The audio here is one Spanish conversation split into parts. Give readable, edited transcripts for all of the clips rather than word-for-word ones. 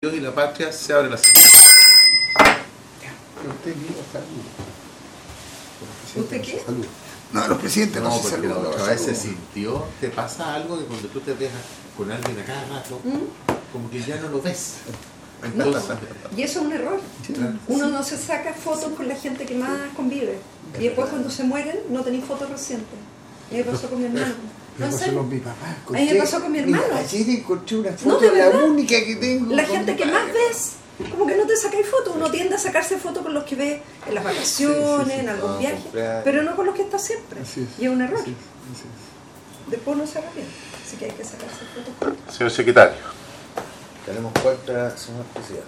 Dios y la patria se abre la sesión. ¿Usted qué? Salud. No, los presidentes No, se porque la saludan, otra vez se saludan. sintió, te pasa algo que cuando tú te dejas con alguien a cada rato, como que ya no lo ves. No, Entonces, y eso es un error. claro. Uno no se saca fotos con la gente que más convive. Y después cuando se mueren no tenéis fotos recientes. Y me pasó con mi hermano. No, Me en pasó serio. con mi papá. A mí me pasó con mi hermano. Mira, ayer encontré una No, foto, de la verdad. única que tengo. La con gente mi que padre. más ves, como que no te sacáis fotos. Uno tiende a sacarse fotos con los que ve en las vacaciones, Sí, sí, sí. en algún Ah, viaje, cumpleaños. pero no con los que está siempre. Así es. Y es un error. Así es. Después no se arrepiente. Así que hay que sacarse fotos. Señor secretario. Tenemos cuenta, señor presidente.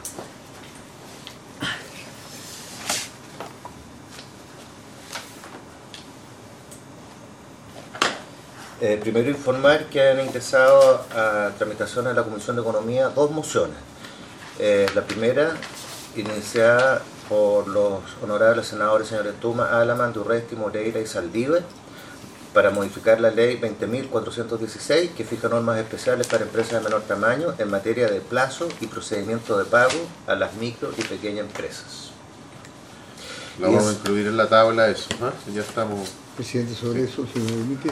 Primero informar que han ingresado a tramitación en la Comisión de Economía dos mociones. La primera, iniciada por los honorables senadores señores Tuma, Alaman, Durresti, Moreira y Saldívar, para modificar la ley 20.416, que fija normas especiales para empresas de menor tamaño en materia de plazo y procedimiento de pago a las micro y pequeñas empresas. La vamos a incluir en la tabla eso, ¿no? Ya estamos. Presidente, sobre eso, si me permite,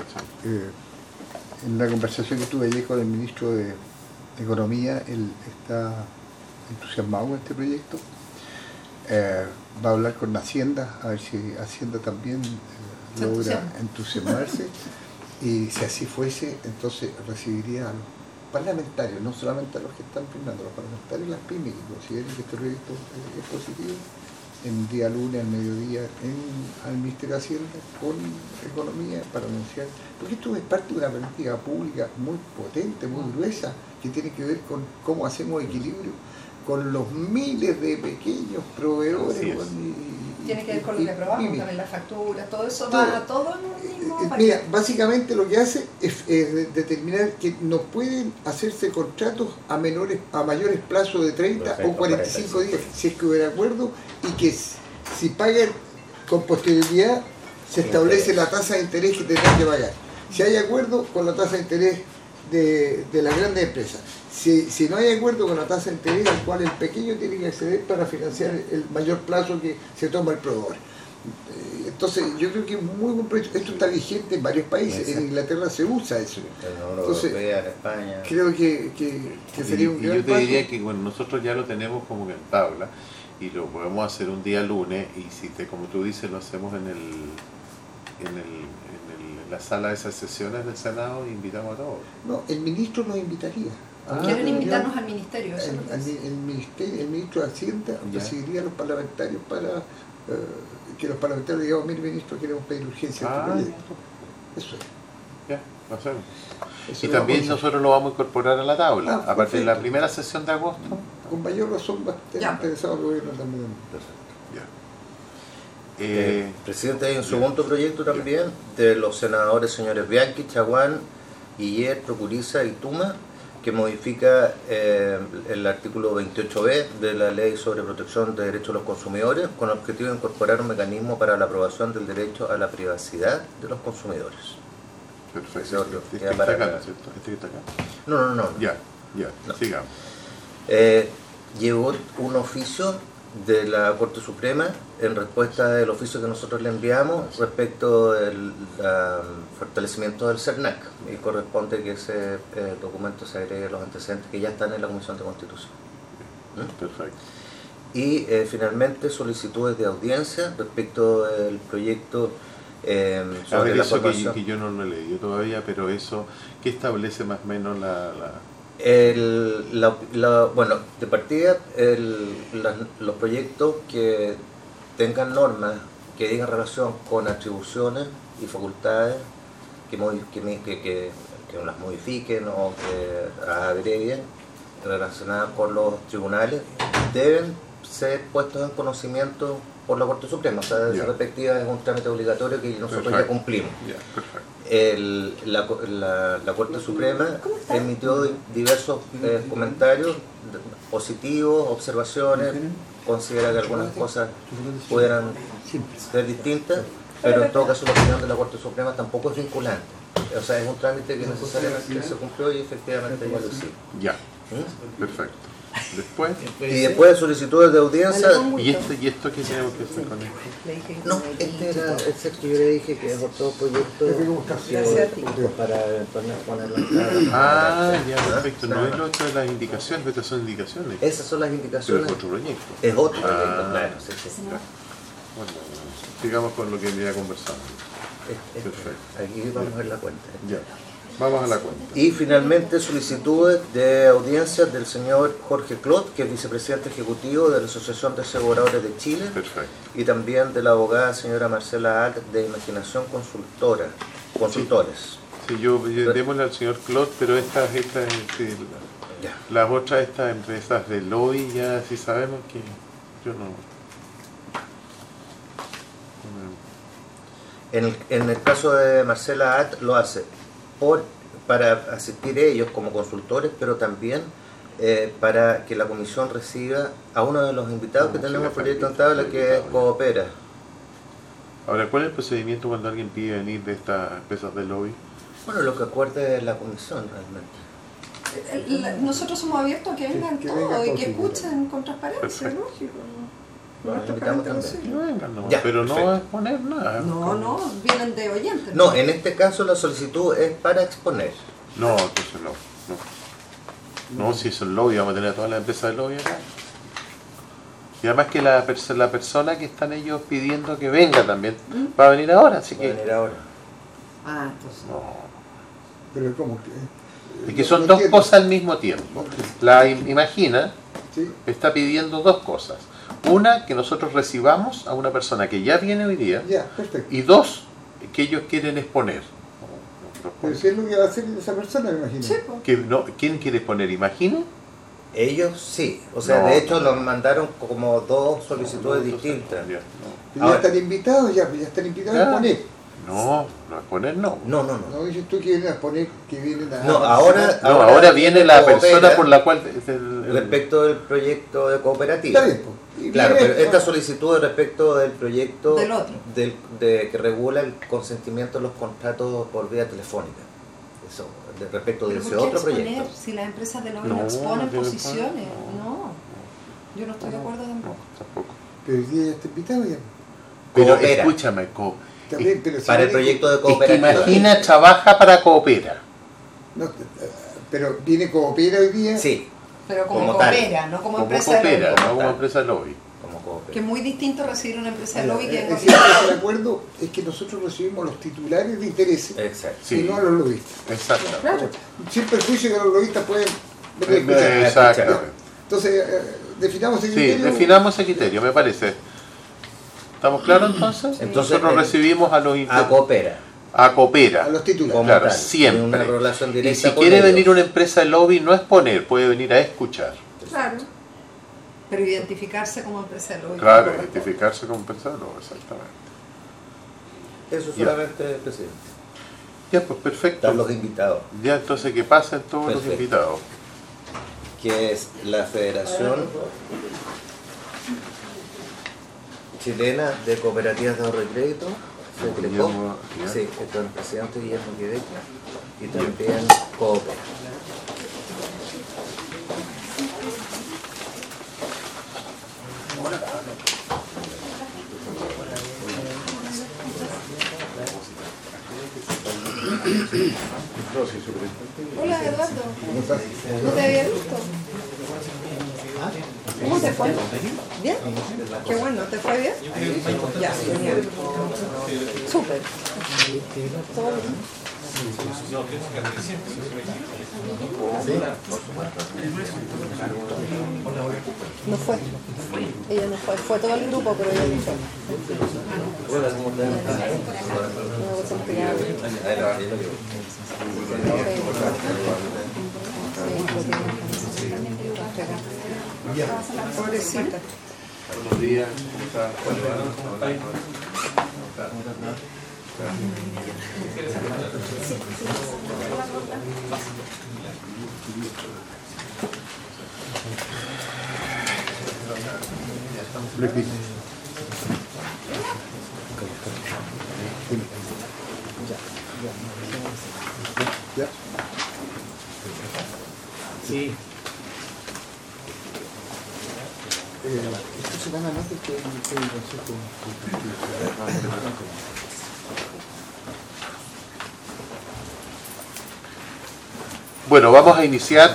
en la conversación que tuve ayer con el ministro de Economía, él está entusiasmado con este proyecto. Va a hablar con Hacienda, a ver si Hacienda también Se logra entusiasma. entusiasmarse, y si así fuese, entonces recibiría a los parlamentarios, no solamente a los que están firmando, los parlamentarios y las pymes que consideren que este proyecto es positivo, en día lunes al mediodía al Ministerio de Hacienda con Economía para anunciar, porque esto es parte de una política pública muy potente, muy gruesa, que tiene que ver con cómo hacemos equilibrio con los miles de pequeños proveedores. Así es. Tiene que ver con lo que aprobamos, pymes. también las facturas, todo eso Todo. va todo en un mismo Mira, paquete. básicamente lo que hace es determinar que no pueden hacerse contratos a mayores plazos de 30 Perfecto, o 45 45. días, si es que hubiera acuerdo, y que si pagan con posterioridad se establece la tasa de interés que tendrán que pagar. Si hay acuerdo con la tasa de interés de las grandes empresas. Si no hay acuerdo con la tasa de interés al cual el pequeño tiene que acceder para financiar el mayor plazo que se toma el proveedor. Entonces yo creo que es muy buen proyecto. Esto está vigente en varios países. En Inglaterra se usa eso. En la Unión Entonces, Europea, en España. Creo que sería un Y gran yo te paso. diría que bueno, nosotros ya lo tenemos como en tabla y lo podemos hacer un día lunes, y si como tú dices, lo hacemos en la sala de esas sesiones del Senado, e invitamos a todos. No, el ministro nos invitaría. Quieren Ya, invitarnos al ministerio, eso es lo que es. el ministro de Hacienda Ya. recibiría a los parlamentarios para que los parlamentarios digamos, mire ministro, queremos pedir urgencia a este proyecto. Eso es. Ya, lo hacemos. Eso Y lo también vamos a hacer. nosotros lo vamos a incorporar a la tabla, Ah, a partir de la perfecto. primera sesión de agosto. Con mayor razón va a estar Ya. interesado el gobierno también. Perfecto. Ya. Presidente, hay un segundo proyecto también de los senadores señores Bianchi, Chaguán, Guiller, Procuriza y Tuma, que modifica el artículo 28b de la Ley sobre Protección de Derechos de los Consumidores, con el objetivo de incorporar un mecanismo para la aprobación del derecho a la privacidad de los consumidores. Perfecto. Otro. Este que Ya, está para- acá, ¿no es cierto? Este que está acá. No. Ya, No. sigamos. Llegó un oficio de la Corte Suprema en respuesta del oficio que nosotros le enviamos respecto del fortalecimiento del CERNAC, y corresponde que ese documento se agregue a los antecedentes que ya están en la Comisión de Constitución. Perfecto. Y finalmente solicitudes de audiencia respecto del proyecto A sobre ver, la eso formación. que yo no lo he leído todavía, pero eso, ¿qué establece más o menos Bueno, de partida, los proyectos que tengan normas que digan relación con atribuciones y facultades que las modifiquen o que las abrevien relacionadas con los tribunales deben ser puestos en conocimiento por la Corte Suprema. O sea, de Ya. esa perspectiva es un trámite obligatorio que nosotros ya Perfecto. cumplimos. Ya, perfecto. La Corte Suprema ¿Cómo está? emitió diversos comentarios positivos, observaciones, considera que algunas cosas pudieran ser distintas, pero en todo caso la opinión de la Corte Suprema tampoco es vinculante. O sea, es un trámite que necesariamente se cumplió y efectivamente ya lo hicimos. Ya, ¿Mm? perfecto. Después, Y después de solicitudes de audiencia. ¿y esto qué tenemos que hacer con esto? Le dije que No, me este era el que yo le dije que es otro proyecto Gracias a ti. para ponerlo en cada- Ah, ya, perfecto. No es lo otro de las indicaciones, estas son indicaciones. Esas son las Pero indicaciones. es otro proyecto. Es otro proyecto, Ah. claro. Sí, sí. Bueno, sigamos con lo que venía conversando. Perfecto. Aquí vamos a ver la cuenta. Ya, vamos a la cuenta. Y finalmente solicitudes de audiencias del señor Jorge Clot, que es vicepresidente ejecutivo de la Asociación de Aseguradores de Chile, Perfecto. y también de la abogada señora Marcela Alt de Imaginación Consultores. Sí, yo démosle al señor Claude, pero estas Ya. las otras estas empresas de lobby ya sí sabemos que yo no. En el caso de Marcela Alt lo hace para asistir ellos como consultores, pero también para que la comisión reciba a uno de los invitados que tenemos en el proyecto en tabla, que es Coopera. Ahora, ¿cuál es el procedimiento cuando alguien pide venir de estas empresas de lobby? Bueno, lo que acuerde la comisión realmente. Nosotros somos abiertos a que vengan Que todos vengan y todos, que sí. escuchen con transparencia, Perfecto. lógico. Los Lo más invitamos transparente también. posible. No vengan nomás, Ya, pero perfecto. no exponer nada. No, vienen de oyentes. No, en este caso la solicitud es para exponer. No, entonces no. No, si es el lobby, vamos a tener a todas las empresas de lobby acá. Y además que la persona que están ellos pidiendo que venga también va a venir ahora, así Va a que... venir ahora. Ah, entonces. No. Pero como que... Es que son no dos entiendo. cosas al mismo tiempo. La Imagina Sí, está pidiendo dos cosas. Una, que nosotros recibamos a una persona que ya viene hoy día. ya, perfecto. Y dos, que ellos quieren exponer. Pero si es lo que va a hacer esa persona, me imagino. Sí, pues. Que no, ¿quién quiere exponer? ¿Imagina? Ellos sí, o sea, No, de hecho no. nos mandaron como dos solicitudes Entonces, distintas. ya, Ya Ahora- están invitados, ya están invitados a Ya. exponer. no, exponer no. No, no, no. No dices tú que vienen a exponer, que vienen a... No, ahora- No, ahora viene la Coopera persona por la cual... Respecto del proyecto de cooperativa. Está bien, pues. Y Claro, viene pero esta solicitud es respecto del proyecto Del otro. que regula el consentimiento de los contratos por vía telefónica. Eso, respecto de ¿Pero ese por qué otro exponer proyecto. si las empresas de lobby No, no exponen no tiene posiciones? exponer, No. Yo no estoy de acuerdo No, tampoco. tampoco. Pero hoy día ya está invitado ya. Pero Coopera. escúchame, También, pero si Para el viene- proyecto de es que cooperativa. Imagina trabaja para Coopera. No, pero viene Coopera hoy día. Sí, Pero como, Como tal. coopera, no como, Como empresa de Coopera, lobby. no como tal. empresa de lobby. como coopera. Que es muy distinto recibir una empresa de lobby que Es venga decir, el acuerdo es que nosotros recibimos los titulares de intereses Exacto. Sí. y no a los lobistas. Exacto. Claro. Sin perjuicio que los lobistas pueden venir a escuchar. Exactamente. Entonces, definamos el Sí, criterio. definamos ese criterio, me parece. ¿Estamos claros entonces? Entonces, Nosotros recibimos a los A coopera. a Coopera. A los titulares. Como Claro, tal, siempre. una relación Y directa si con quiere ellos. venir una empresa de lobby, no exponer, puede venir a escuchar. Claro. Pero identificarse como empresa de lobby. Claro, tampoco. identificarse como empresa de lobby, exactamente. Eso Ya. solamente, presidente. Ya, pues perfecto. Están los invitados, Ya, entonces que pasen todos los Perfecto. invitados. que es la Federación Chilena de Cooperativas de Ahorro y Crédito, FECRECO, Guillermo, ya. sí, está el presidente Guillermo Quevedo, y también Coopera. Hola Eduardo, ¿Cómo estás? ¿no te había visto? ¿Cómo te fue? ¿Bien? Qué bueno, ¿te fue bien? Ya, genial. Súper. ¿Todo bien? No fue. Ella no fue. Fue todo el grupo, pero ella no fue. Hola, ¿cómo están? Una cosa impecable. Pobrecita. Buenos días, ¿cómo estás? Ya. Sí. Esto se gana más de que el Consejo. Bueno, vamos a iniciar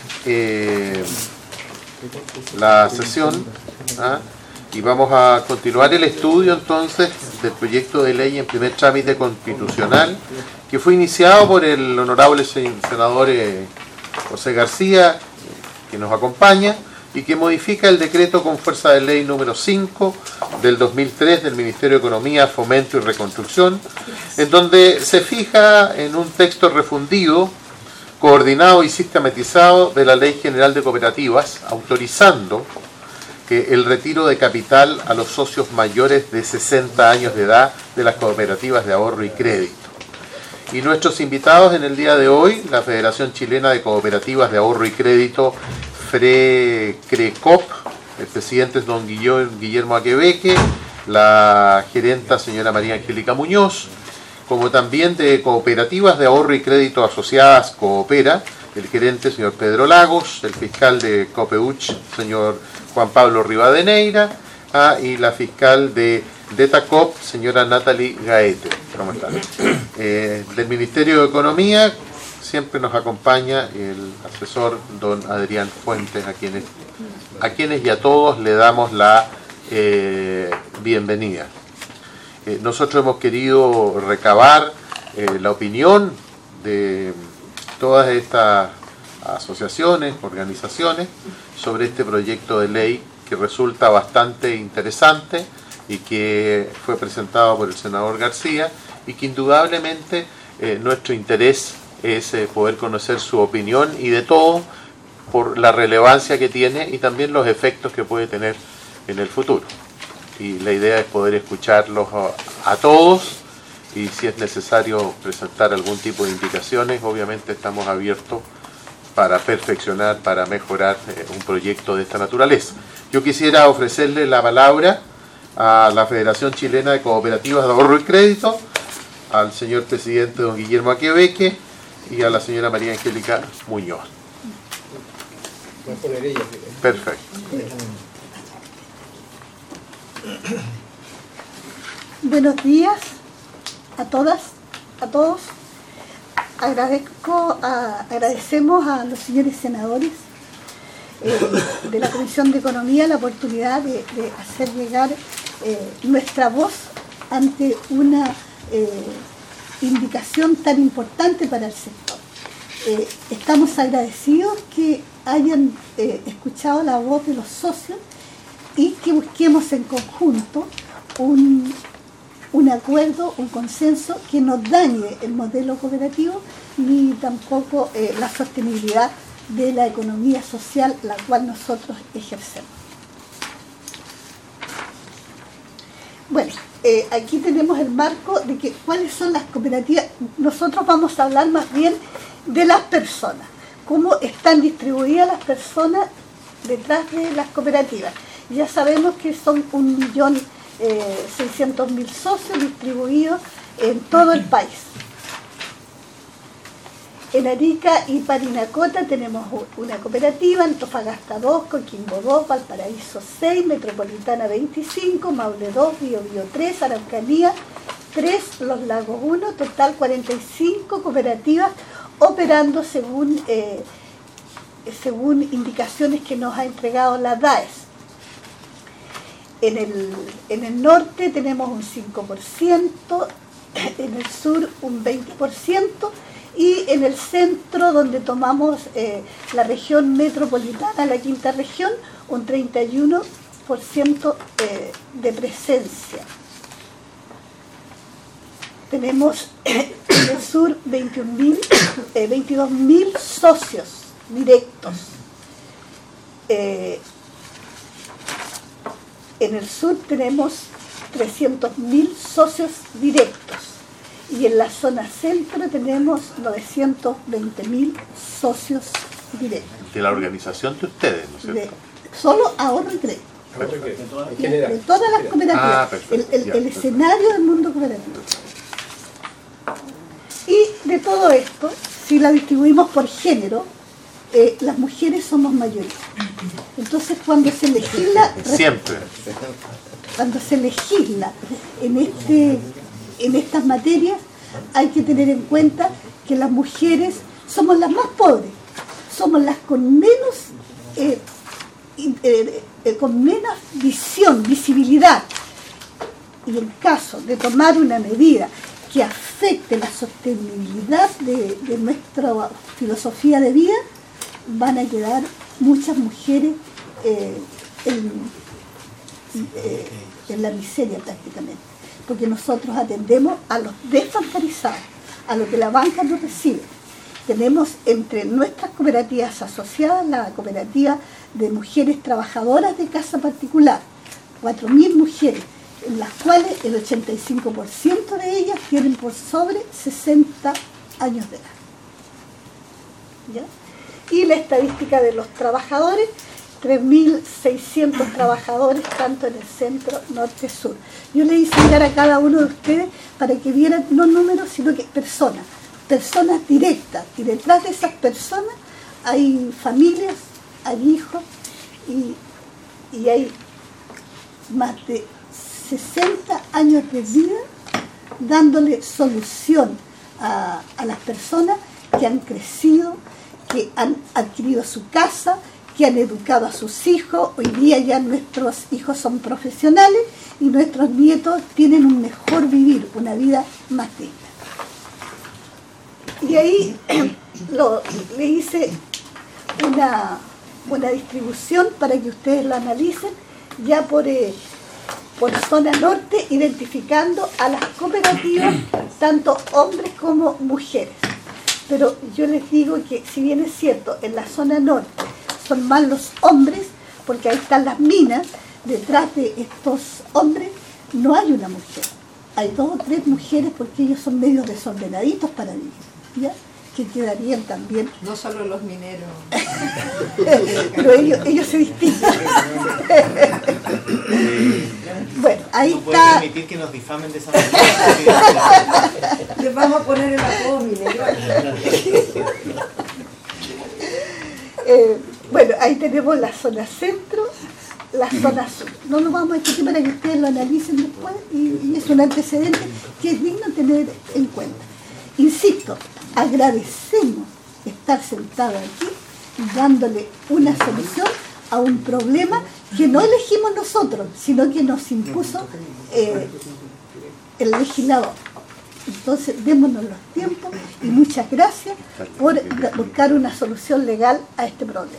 la sesión y vamos a continuar el estudio entonces del proyecto de ley en primer trámite constitucional que fue iniciado por el honorable senador José García, que nos acompaña, y que modifica el decreto con fuerza de ley número 5 del 2003 del Ministerio de Economía, Fomento y Reconstrucción, en donde se fija en un texto refundido, coordinado y sistematizado de la Ley General de Cooperativas, autorizando el retiro de capital a los socios mayores de 60 años de edad de las cooperativas de ahorro y crédito. Y nuestros invitados en el día de hoy, la Federación Chilena de Cooperativas de Ahorro y Crédito, FRECRECOP, el presidente es don Guillermo Aquebeque, la gerenta señora María Angélica Muñoz, como también de Cooperativas de Ahorro y Crédito Asociadas Coopera, el gerente señor Pedro Lagos, el fiscal de Copeuch señor Juan Pablo Rivadeneira, y la fiscal de DETACOP, señora Natalie Gaete. ¿Cómo están? Del Ministerio de Economía siempre nos acompaña el asesor don Adrián Fuentes, a quienes y a todos le damos la bienvenida. Nosotros hemos querido recabar la opinión de todas estas asociaciones, organizaciones, sobre este proyecto de ley que resulta bastante interesante y que fue presentado por el senador García, y que indudablemente nuestro interés es poder conocer su opinión y de todo por la relevancia que tiene y también los efectos que puede tener en el futuro. Y la idea es poder escucharlos a todos, y si es necesario presentar algún tipo de indicaciones, obviamente estamos abiertos para perfeccionar, para mejorar un proyecto de esta naturaleza. Yo quisiera ofrecerle la palabra a la Federación Chilena de Cooperativas de Ahorro y Crédito, al señor presidente don Guillermo Aquebeque y a la señora María Angélica Muñoz. Perfecto. Buenos días a todas, a todos. Agradecemos a los señores senadores de la Comisión de Economía la oportunidad de hacer llegar nuestra voz ante una indicación tan importante para el sector. Estamos agradecidos que hayan escuchado la voz de los socios y que busquemos en conjunto un acuerdo, un consenso que no dañe el modelo cooperativo ni tampoco la sostenibilidad de la economía social la cual nosotros ejercemos. Bueno, aquí tenemos el marco de que cuáles son las cooperativas. Nosotros vamos a hablar más bien de las personas, cómo están distribuidas las personas detrás de las cooperativas. Ya sabemos que son 1.600.000 socios distribuidos en todo el país. En Arica y Parinacota tenemos una cooperativa, Antofagasta 2, Coquimbo 2, Valparaíso 6, Metropolitana 25, Maule 2, Biobío 3, Araucanía 3, Los Lagos 1, total 45 cooperativas operando según indicaciones que nos ha entregado la DAES. En el norte tenemos un 5%, en el sur un 20%, y en el centro, donde tomamos la región metropolitana, la quinta región, un 31% de presencia. Tenemos en el sur 22.000 socios directos. En el sur tenemos 300.000 socios directos. Y en la zona centro tenemos 920.000 socios directos. De la organización de ustedes, ¿no es cierto? Solo ahorro y crédito. De todas las cooperativas. El escenario del mundo cooperativo. Y de todo esto, si la distribuimos por género, las mujeres somos mayoría. Entonces cuando se legisla... Siempre. Cuando se legisla en estas materias, hay que tener en cuenta que las mujeres somos las más pobres, somos las con menos visibilidad. Y en caso de tomar una medida que afecte la sostenibilidad de nuestra filosofía de vida, van a quedar muchas mujeres en la miseria prácticamente, porque nosotros atendemos a los desbancarizados, a los que la banca no recibe. Tenemos entre nuestras cooperativas asociadas la cooperativa de mujeres trabajadoras de casa particular, 4.000 mujeres, en las cuales el 85% de ellas tienen por sobre 60 años de edad. ¿Ya? Y la estadística de los trabajadores, 3.600 trabajadores, tanto en el centro, norte, sur. Yo le hice llegar a cada uno de ustedes para que vieran no números, sino que personas directas. Y detrás de esas personas hay familias, hay hijos, y hay más de 60 años de vida dándole solución a las personas que han crecido, que han adquirido su casa, que han educado a sus hijos. Hoy día ya nuestros hijos son profesionales y nuestros nietos tienen un mejor vivir, una vida más digna. Y ahí le hice una distribución para que ustedes la analicen ya por zona norte, identificando a las cooperativas, tanto hombres como mujeres. Pero yo les digo que, si bien es cierto, en la zona norte son más los hombres, porque ahí están las minas, detrás de estos hombres no hay una mujer. Hay 2 o 3 mujeres porque ellos son medio desordenaditos para vivir, ¿ya? Que quedarían también. No solo los mineros. Pero ellos se distinguen. Bueno, ahí no está. permitir que nos difamen de esa manera. Les vamos a poner el apodo minero. Bueno, ahí tenemos la zona centro, la zona sur. No lo vamos a discutir para que ustedes lo analicen después, y es un antecedente que es digno tener en cuenta. Insisto, agradecemos estar sentados aquí dándole una solución a un problema que no elegimos nosotros, sino que nos impuso el legislador. Entonces, démonos los tiempos y muchas gracias por buscar una solución legal a este problema.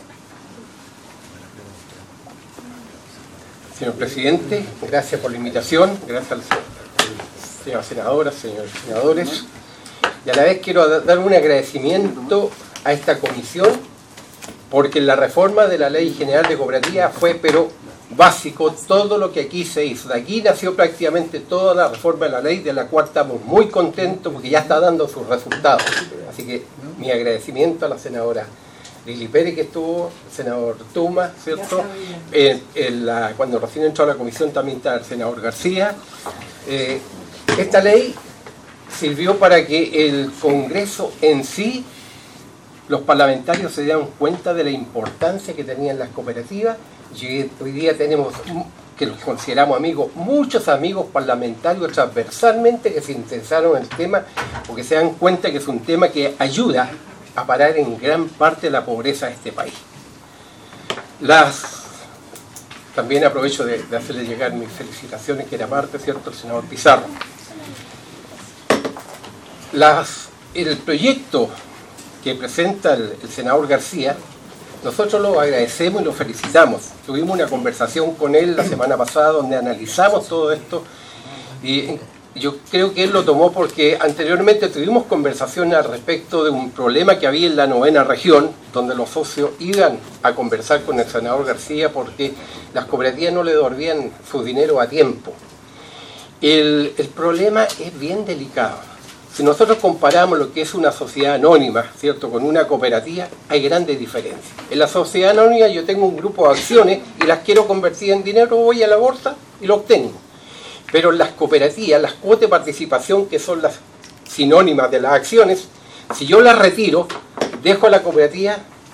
Señor presidente, gracias por la invitación, gracias a las señoras senadoras, señores senadores, y a la vez quiero dar un agradecimiento a esta comisión, porque la reforma de la Ley General de Cooperativas fue, pero básico, todo lo que aquí se hizo. De aquí nació prácticamente toda la reforma de la ley, de la cual estamos muy contentos porque ya está dando sus resultados. Así que mi agradecimiento a la senadora Lili Pérez, que estuvo, el senador Tuma, ¿cierto? Cuando recién entró a la comisión también está el senador García. Esta ley sirvió para que el Congreso en sí, los parlamentarios se dieran cuenta de la importancia que tenían las cooperativas. Y hoy día tenemos, que los consideramos amigos, muchos amigos parlamentarios transversalmente que se interesaron en el tema, porque se dan cuenta que es un tema que ayuda a parar en gran parte la pobreza de este país. También aprovecho de hacerle llegar mis felicitaciones, que era parte, ¿cierto?, el senador Pizarro. El proyecto que presenta el senador García, nosotros lo agradecemos y lo felicitamos. Tuvimos una conversación con él la semana pasada donde analizamos todo esto, y yo creo que él lo tomó porque anteriormente tuvimos conversaciones al respecto de un problema que había en la 9ª región, donde los socios iban a conversar con el senador García porque las cooperativas no le devolvían su dinero a tiempo. El problema es bien delicado. Si nosotros comparamos lo que es una sociedad anónima, ¿cierto?, con una cooperativa, hay grandes diferencias. En la sociedad anónima yo tengo un grupo de acciones y las quiero convertir en dinero, voy a la bolsa y lo obtengo. Pero en las cooperativas, las cuotas de participación, que son las sinónimas de las acciones, si yo las retiro, dejo a la cooperativa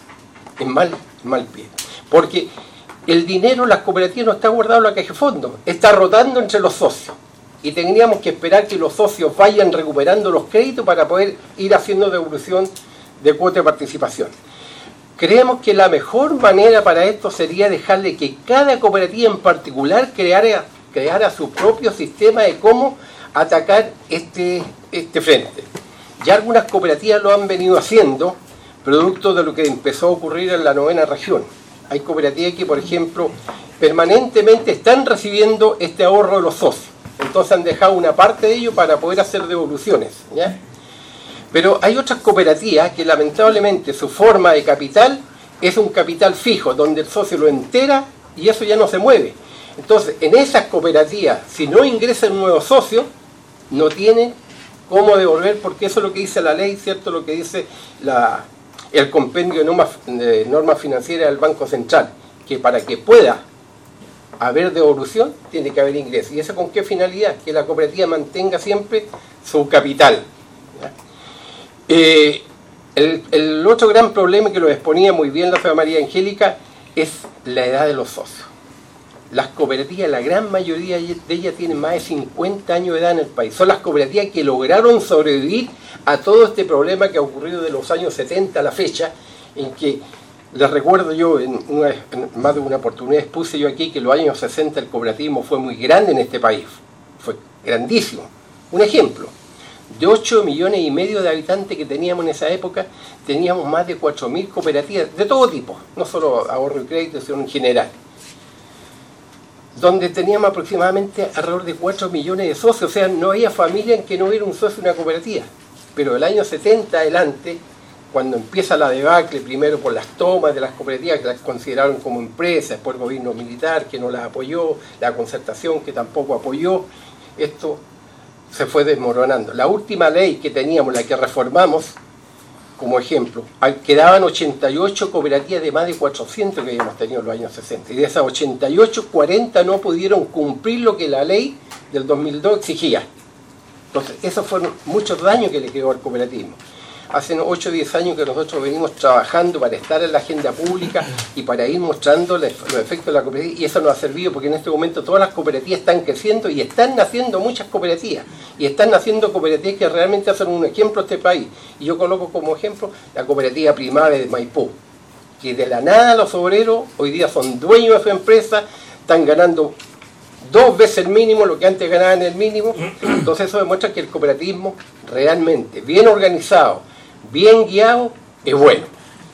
en mal pie. Porque el dinero, las cooperativas, no está guardado en la caja de fondo, está rotando entre los socios. Y teníamos que esperar que los socios vayan recuperando los créditos para poder ir haciendo devolución de cuota de participación. Creemos que la mejor manera para esto sería dejarle que cada cooperativa en particular creara su propio sistema de cómo atacar este frente. Ya algunas cooperativas lo han venido haciendo, producto de lo que empezó a ocurrir en la 9ª región. Hay cooperativas que, por ejemplo, permanentemente están recibiendo este ahorro de los socios. Entonces han dejado una parte de ello para poder hacer devoluciones, ¿ya? Pero hay otras cooperativas que lamentablemente su forma de capital es un capital fijo, donde el socio lo entera y eso ya no se mueve. Entonces, en esas cooperativas, si no ingresa un nuevo socio, no tienen cómo devolver, porque eso es lo que dice la ley, ¿cierto? Lo que dice el compendio de normas financieras del Banco Central, que para que pueda haber devolución, tiene que haber ingreso. ¿Y eso con qué finalidad? Que la cooperativa mantenga siempre su capital. El otro gran problema, que lo exponía muy bien la señora María Angélica, es la edad de los socios. Las cooperativas, la gran mayoría de ellas tienen más de 50 años de edad en el país. Son las cooperativas que lograron sobrevivir a todo este problema que ha ocurrido de los años 70 a la fecha, en que, les recuerdo yo, en más de una oportunidad expuse yo aquí que en los años 60 el cooperativismo fue muy grande en este país. Fue grandísimo. Un ejemplo. De 8,5 millones de habitantes que teníamos en esa época, teníamos más de 4.000 cooperativas de todo tipo, no solo ahorro y crédito, sino en general, donde teníamos aproximadamente alrededor de 4 millones de socios. O sea, no había familia en que no hubiera un socio en una cooperativa. Pero del año 70 adelante, cuando empieza la debacle, primero por las tomas de las cooperativas que las consideraron como empresas, después el gobierno militar que no las apoyó, la concertación que tampoco apoyó, esto se fue desmoronando. La última ley que teníamos, la que reformamos, como ejemplo, quedaban 88 cooperativas de más de 400 que habíamos tenido en los años 60. Y de esas 88, 40 no pudieron cumplir lo que la ley del 2002 exigía. Entonces, esos fueron muchos daños que le quedó al cooperativismo. Hace 8 o 10 años que nosotros venimos trabajando para estar en la agenda pública y para ir mostrando los efectos de la cooperativa, y eso nos ha servido porque en este momento todas las cooperativas están creciendo y están naciendo muchas cooperativas, y están naciendo cooperativas que realmente hacen un ejemplo a este país. Y yo coloco como ejemplo la cooperativa Primave de Maipú, que de la nada los obreros hoy día son dueños de su empresa, están ganando 2 veces el mínimo, lo que antes ganaban el mínimo. Entonces eso demuestra que el cooperativismo realmente bien organizado, bien guiado, es bueno.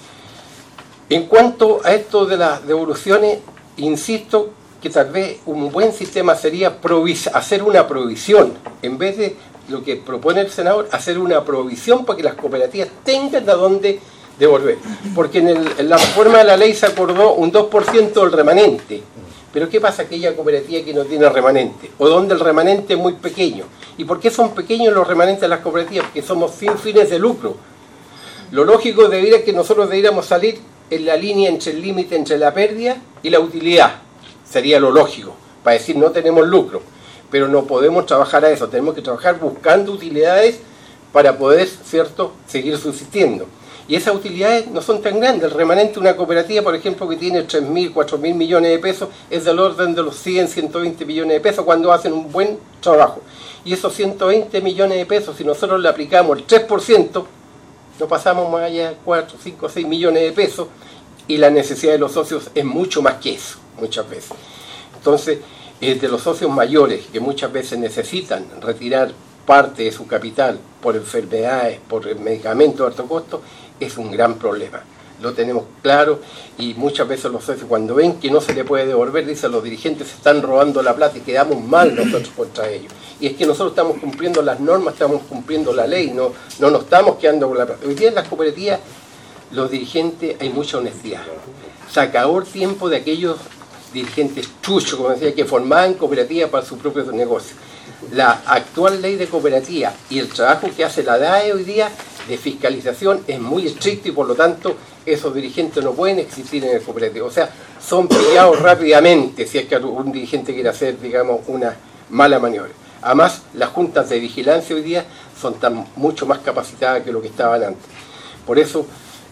En cuanto a esto de las devoluciones, insisto que tal vez un buen sistema sería hacer una provisión, en vez de lo que propone el senador, hacer una provisión para que las cooperativas tengan a dónde devolver. Porque en la reforma de la ley se acordó un 2% del remanente. Pero ¿qué pasa aquella cooperativa que no tiene remanente? O donde el remanente es muy pequeño. ¿Y por qué son pequeños los remanentes de las cooperativas? Porque somos sin fines de lucro. Lo lógico debería que nosotros deberíamos salir en la línea entre el límite entre la pérdida y la utilidad. Sería lo lógico, para decir no tenemos lucro. Pero no podemos trabajar a eso, tenemos que trabajar buscando utilidades para poder, ¿cierto?, seguir subsistiendo. Y esas utilidades no son tan grandes. El remanente de una cooperativa, por ejemplo, que tiene 3.000, 4.000 millones de pesos, es del orden de los 100, 120 millones de pesos cuando hacen un buen trabajo. Y esos 120 millones de pesos, si nosotros le aplicamos el 3%, no pasamos más allá de 4, 5, 6 millones de pesos, y la necesidad de los socios es mucho más que eso, muchas veces. Entonces, de los socios mayores, que muchas veces necesitan retirar parte de su capital por enfermedades, por medicamentos de alto costo, es un gran problema. Lo tenemos claro, y muchas veces los socios, cuando ven que no se le puede devolver, dicen los dirigentes se están robando la plata y quedamos mal nosotros contra ellos. Y es que nosotros estamos cumpliendo las normas, estamos cumpliendo la ley, no nos estamos quedando con la plata. Hoy día en las cooperativas, los dirigentes, hay mucha honestidad. Se acabó el tiempo de aquellos dirigentes chuchos, como decía, que formaban cooperativas para su propio negocio. La actual ley de cooperativa y el trabajo que hace la DAE hoy día de fiscalización es muy estricto, y por lo tanto esos dirigentes no pueden existir en el cooperativo. O sea, son pillados rápidamente si es que un dirigente quiere hacer, digamos, una mala maniobra. Además, las juntas de vigilancia hoy día son mucho más capacitadas que lo que estaban antes. Por eso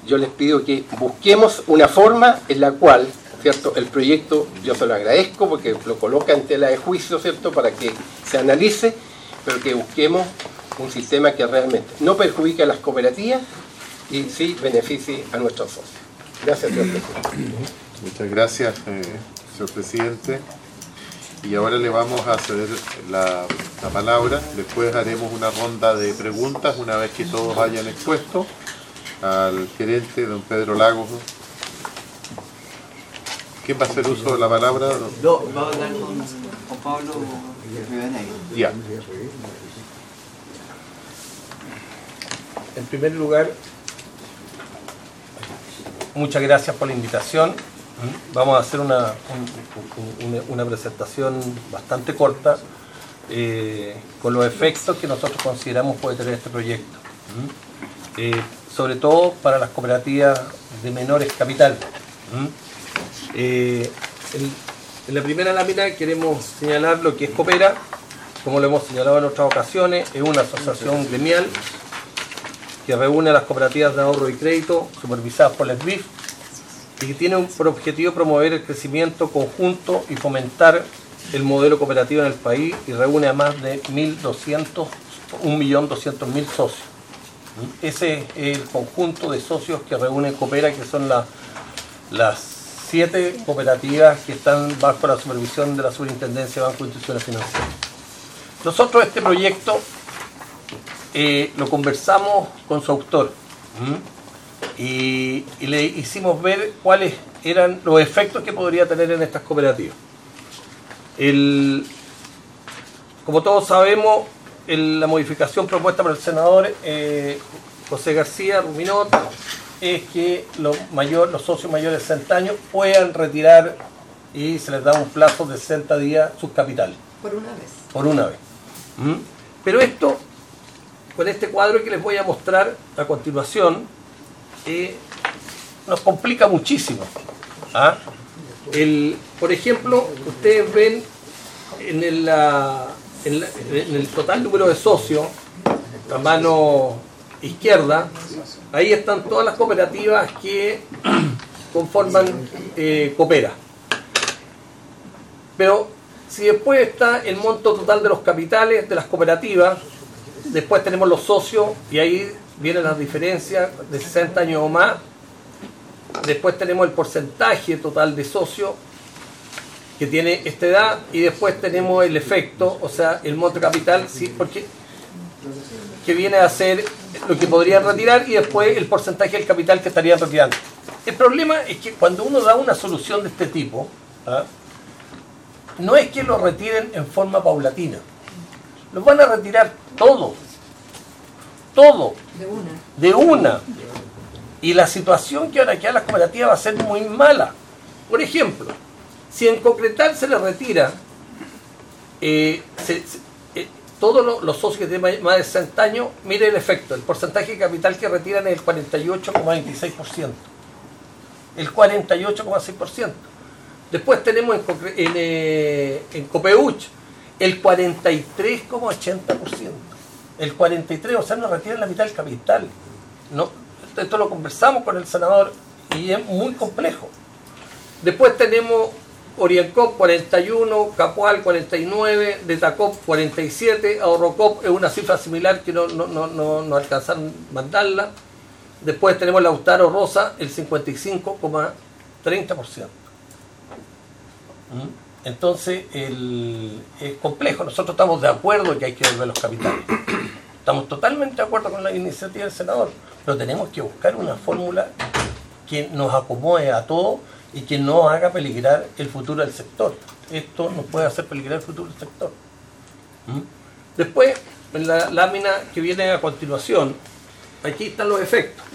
yo les pido que busquemos una forma en la cual, ¿cierto?, el proyecto, yo se lo agradezco porque lo coloca en tela de juicio, ¿cierto?, para que se analice, pero que busquemos un sistema que realmente no perjudique a las cooperativas y sí beneficie a nuestros socios. Gracias, señor presidente. Muchas gracias, señor presidente. Y ahora le vamos a ceder la palabra. Después haremos una ronda de preguntas una vez que todos hayan expuesto al gerente, don Pedro Lagos. ¿Quién va a hacer uso de la palabra? Va a hablar con Pablo Rivadeneira. Ya. En primer lugar, muchas gracias por la invitación. Vamos a hacer una presentación bastante corta con los efectos que nosotros consideramos puede tener este proyecto, sobre todo para las cooperativas de menores capital. En la primera lámina queremos señalar lo que es Coopera. Como lo hemos señalado en otras ocasiones, es una asociación gremial que reúne a las cooperativas de ahorro y crédito supervisadas por la SBIF y que tiene por objetivo promover el crecimiento conjunto y fomentar el modelo cooperativo en el país, y reúne a más de 1.200.000 socios. Ese es el conjunto de socios que reúne Coopera, que son las 7 cooperativas que están bajo la supervisión de la Superintendencia de Bancos e Instituciones Financieras. Nosotros este proyecto lo conversamos con su autor y le hicimos ver cuáles eran los efectos que podría tener en estas cooperativas. Como todos sabemos, la modificación propuesta por el senador José García Ruminot es que los socios mayores de 60 años puedan retirar, y se les da un plazo de 60 días sus capitales. Por una vez. Por una vez. Pero esto, con este cuadro que les voy a mostrar a continuación, nos complica muchísimo. Por ejemplo, ustedes ven en el total número de socios, a mano izquierda, ahí están todas las cooperativas que conforman Coopera. Pero si después está el monto total de los capitales de las cooperativas, después tenemos los socios, y ahí vienen las diferencias de 60 años o más. Después tenemos el porcentaje total de socios que tiene esta edad, y después tenemos el efecto, o sea, el monto capital, sí, porque que viene a ser lo que podrían retirar, y después el porcentaje del capital que estarían retirando. El problema es que cuando uno da una solución de este tipo, no es que lo retiren en forma paulatina, los van a retirar todo, de una. Y la situación que ahora queda a las cooperativas va a ser muy mala. Por ejemplo, si en Concretar se le retira todos los socios que tienen más de 60 años, mire el efecto, el porcentaje de capital que retiran es el 48,26%. El 48,6%. Después tenemos en Copeuch el 43,80%. El 43%, o sea, nos retiran la mitad del capital. No, esto lo conversamos con el senador y es muy complejo. Después tenemos Oriancop 41, Capual 49, Detacop 47, Ahorrocop es una cifra similar que no alcanzaron a mandarla. Después tenemos Lautaro Rosa, el 55,30%. Entonces es complejo. Nosotros estamos de acuerdo en que hay que devolver los capitales. Estamos totalmente de acuerdo con la iniciativa del senador, pero tenemos que buscar una fórmula que nos acomode a todos y que no haga peligrar el futuro del sector. Esto nos puede hacer peligrar el futuro del sector. Después, en la lámina que viene a continuación, aquí están los efectos.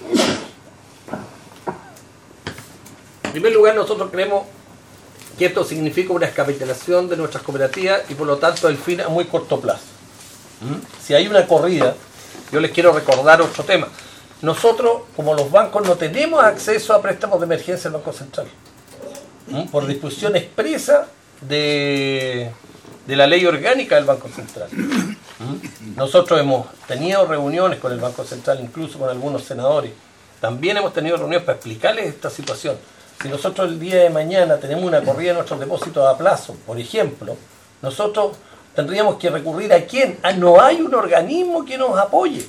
En primer lugar, nosotros creemos que esto significa una descapitalización de nuestras cooperativas y por lo tanto el fin a muy corto plazo. Si hay una corrida, yo les quiero recordar otro tema. Nosotros, como los bancos, no tenemos acceso a préstamos de emergencia del Banco Central. Por disposición expresa de la ley orgánica del Banco Central. Nosotros hemos tenido reuniones con el Banco Central, incluso con algunos senadores, también hemos tenido reuniones para explicarles esta situación. Si nosotros el día de mañana tenemos una corrida de nuestros depósitos a plazo, por ejemplo, nosotros tendríamos que recurrir ¿a quién? No hay un organismo que nos apoye.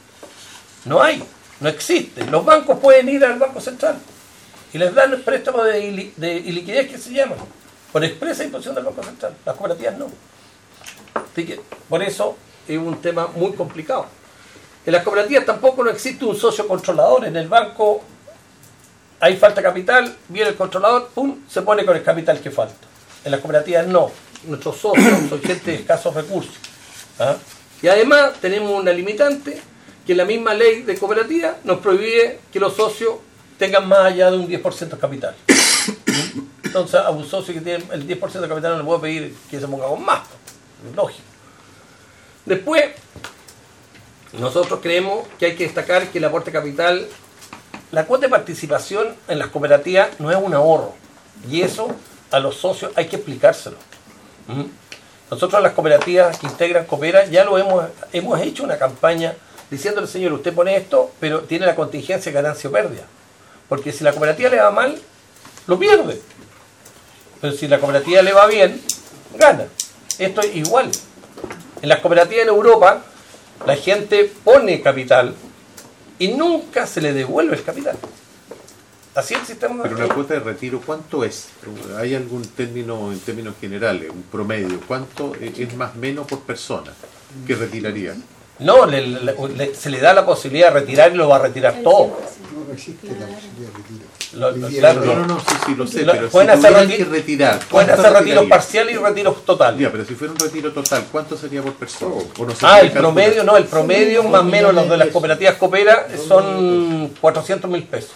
No hay, no existe. Los bancos pueden ir al Banco Central y les dan el préstamo de liquidez que se llama, por expresa imposición del Banco Central. Las cooperativas no. Así que, por eso es un tema muy complicado. En las cooperativas tampoco no existe un socio controlador. En el banco hay falta de capital, viene el controlador, pum, se pone con el capital que falta. En las cooperativas no. Nuestros socios son gente de escasos recursos. ¿Ah? Y además tenemos una limitante que la misma ley de cooperativa nos prohíbe que los socios tengan más allá de un 10% de capital. Entonces a un socio que tiene el 10% de capital no le puedo pedir que se ponga con más. Es lógico. Después, nosotros creemos que hay que destacar que el aporte capital, la cuota de participación en las cooperativas no es un ahorro. Y eso a los socios hay que explicárselo. Nosotros en las cooperativas que integran Coopera ya lo hemos hecho una campaña diciéndole, señor, usted pone esto, pero tiene la contingencia de ganancia o pérdida. Porque si la cooperativa le va mal, lo pierde. Pero si la cooperativa le va bien, gana. Esto es igual. En las cooperativas en Europa, la gente pone capital y nunca se le devuelve el capital. Así es el sistema. Pero una cuota de retiro, ¿cuánto es? ¿Hay algún término, en términos generales, un promedio? ¿Cuánto es más o menos por persona que retiraría? No, se le da la posibilidad de retirar y lo va a retirar todo. No existe la posibilidad de retiro. No, sí, lo sé, pero pueden si hacer que retirar, pueden hacer retiros parciales y retiros totales. Ya, pero si fuera un retiro total, ¿cuánto sería por persona? ¿O no el promedio, no, el promedio más o menos los de las cooperativas Coopera son 400.000 pesos.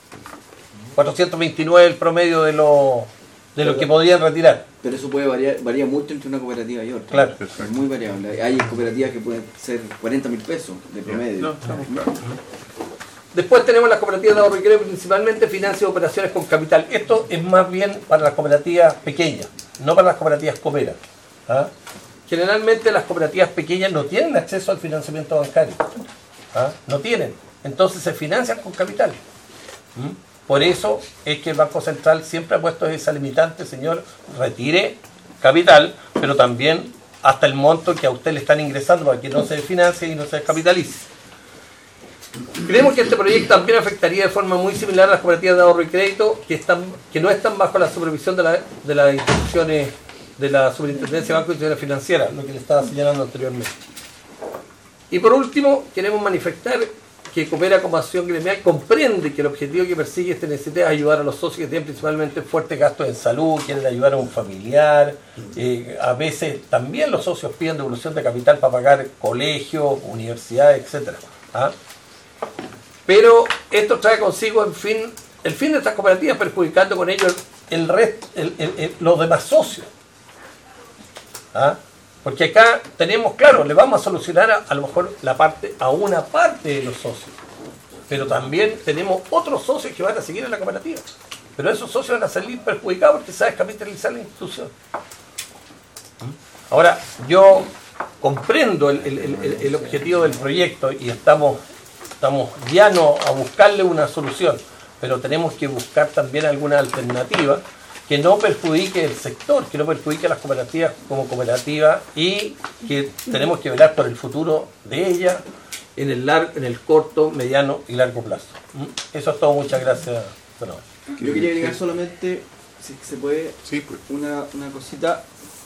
429 el promedio de lo que podrían retirar. Pero eso puede varía mucho entre una cooperativa y otra. Claro. Es muy variable. Hay cooperativas que pueden ser 40.000 pesos de promedio. No, claro. Después tenemos las cooperativas de ahorro y crédito, principalmente financian operaciones con capital. Esto es más bien para las cooperativas pequeñas, no para las cooperativas Coopera. ¿Ah? Generalmente las cooperativas pequeñas no tienen acceso al financiamiento bancario. ¿Ah? No tienen. Entonces se financian con capital. Por eso es que el Banco Central siempre ha puesto esa limitante, señor, retire capital, pero también hasta el monto que a usted le están ingresando para que no se financie y no se descapitalice. Creemos que este proyecto también afectaría de forma muy similar a las cooperativas de ahorro y crédito que no están bajo la supervisión de las instituciones de la Superintendencia de Banco y Instituciones Financieras, lo que le estaba señalando anteriormente. Y por último, queremos manifestar que Coopera como acción gremial comprende que el objetivo que persigue este NCT es ayudar a los socios que tienen principalmente fuertes gastos en salud, quieren ayudar a un familiar, a veces también los socios piden devolución de capital para pagar colegios, universidades, etc. ¿Ah? Pero esto trae consigo el fin de estas cooperativas, perjudicando con ello los demás socios. ¿Ah? Porque acá tenemos, claro, le vamos a solucionar a lo mejor a una parte de los socios, pero también tenemos otros socios que van a seguir en la cooperativa, pero esos socios van a salir perjudicados porque se va a descapitalizar la institución. Ahora, yo comprendo el objetivo del proyecto y estamos llanos a buscarle una solución, pero tenemos que buscar también alguna alternativa que no perjudique el sector, que no perjudique a las cooperativas como cooperativas, y que tenemos que velar por el futuro de ellas en el corto, mediano y largo plazo. Eso es todo, muchas gracias. Bueno, yo quería agregar solamente, si se puede, sí, pues. una cosita.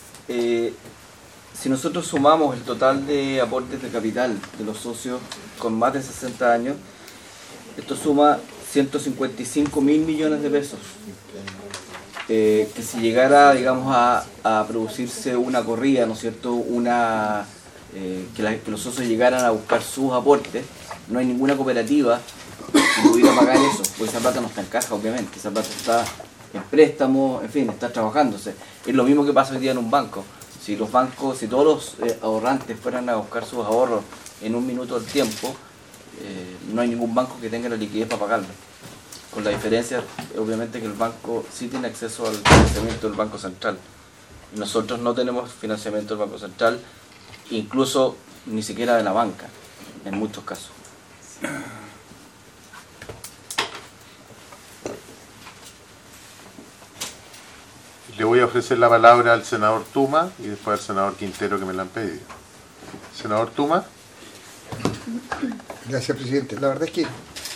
Si nosotros sumamos el total de aportes de capital de los socios con más de 60 años, esto suma 155.000 millones de pesos. Que si llegara, digamos, a producirse una corrida, ¿no es cierto?, que los socios llegaran a buscar sus aportes, no hay ninguna cooperativa que pudiera pagar eso, porque esa plata no está en caja, obviamente, esa plata está en préstamo, en fin, está trabajándose. Es lo mismo que pasa hoy día en un banco. Si todos los ahorrantes fueran a buscar sus ahorros en un minuto del tiempo, no hay ningún banco que tenga la liquidez para pagarlo. Con la diferencia, obviamente, que el banco sí tiene acceso al financiamiento del Banco Central. Nosotros no tenemos financiamiento del Banco Central, incluso ni siquiera de la banca, en muchos casos. Le voy a ofrecer la palabra al senador Tuma y después al senador Quintero, que me la han pedido. Senador Tuma. Gracias, presidente. La verdad es que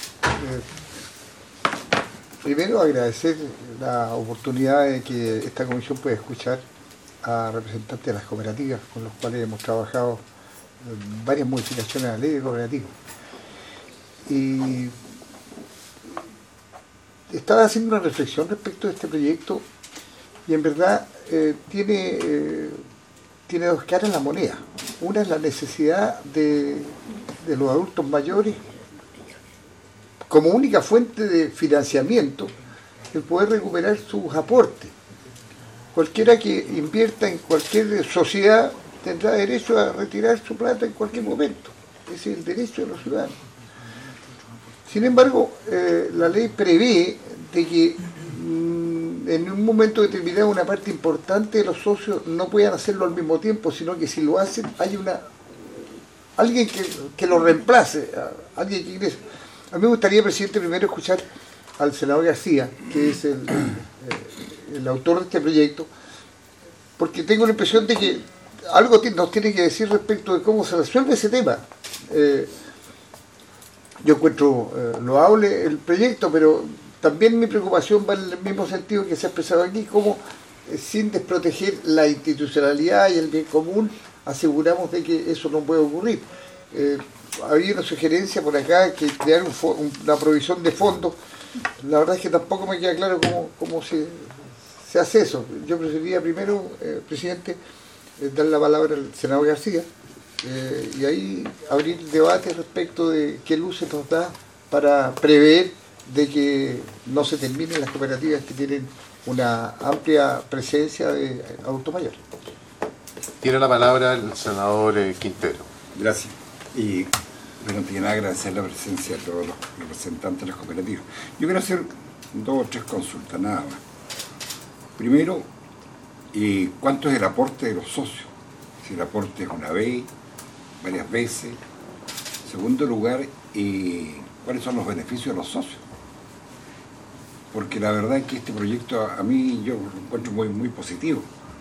primero agradecer la oportunidad de que esta comisión pueda escuchar a representantes de las cooperativas con los cuales hemos trabajado varias modificaciones a la ley de cooperativas. Y estaba haciendo una reflexión respecto de este proyecto y en verdad tiene dos caras la moneda. Una es la necesidad de los adultos mayores como única fuente de financiamiento, el poder recuperar sus aportes. Cualquiera que invierta en cualquier sociedad tendrá derecho a retirar su plata en cualquier momento. Ese es el derecho de los ciudadanos. Sin embargo, la ley prevé de que en un momento determinado una parte importante de los socios no puedan hacerlo al mismo tiempo, sino que si lo hacen hay alguien que lo reemplace, alguien que ingrese. A mí me gustaría, presidente, primero escuchar al senador García, que es el autor de este proyecto, porque tengo la impresión de que algo nos tiene que decir respecto de cómo se resuelve ese tema. Yo encuentro loable el proyecto, pero también mi preocupación va en el mismo sentido que se ha expresado aquí, como sin desproteger la institucionalidad y el bien común, aseguramos de que eso no puede ocurrir. Había una sugerencia por acá que crear una provisión de fondos. La verdad es que tampoco me queda claro cómo se hace eso. Yo preferiría primero, presidente, dar la palabra al senador García y ahí abrir debate respecto de qué luces nos da para prever de que no se terminen las cooperativas que tienen una amplia presencia de adultos mayores. Tiene la palabra el senador Quintero. Gracias. Y bueno, antes que nada agradecer la presencia de todos los representantes de las cooperativas. Yo quiero hacer 2 o 3 consultas, nada más. Primero, ¿cuánto es el aporte de los socios? Si el aporte es una vez, varias veces. Segundo lugar, ¿cuáles son los beneficios de los socios? Porque la verdad es que este proyecto a mí yo lo encuentro muy, muy positivo.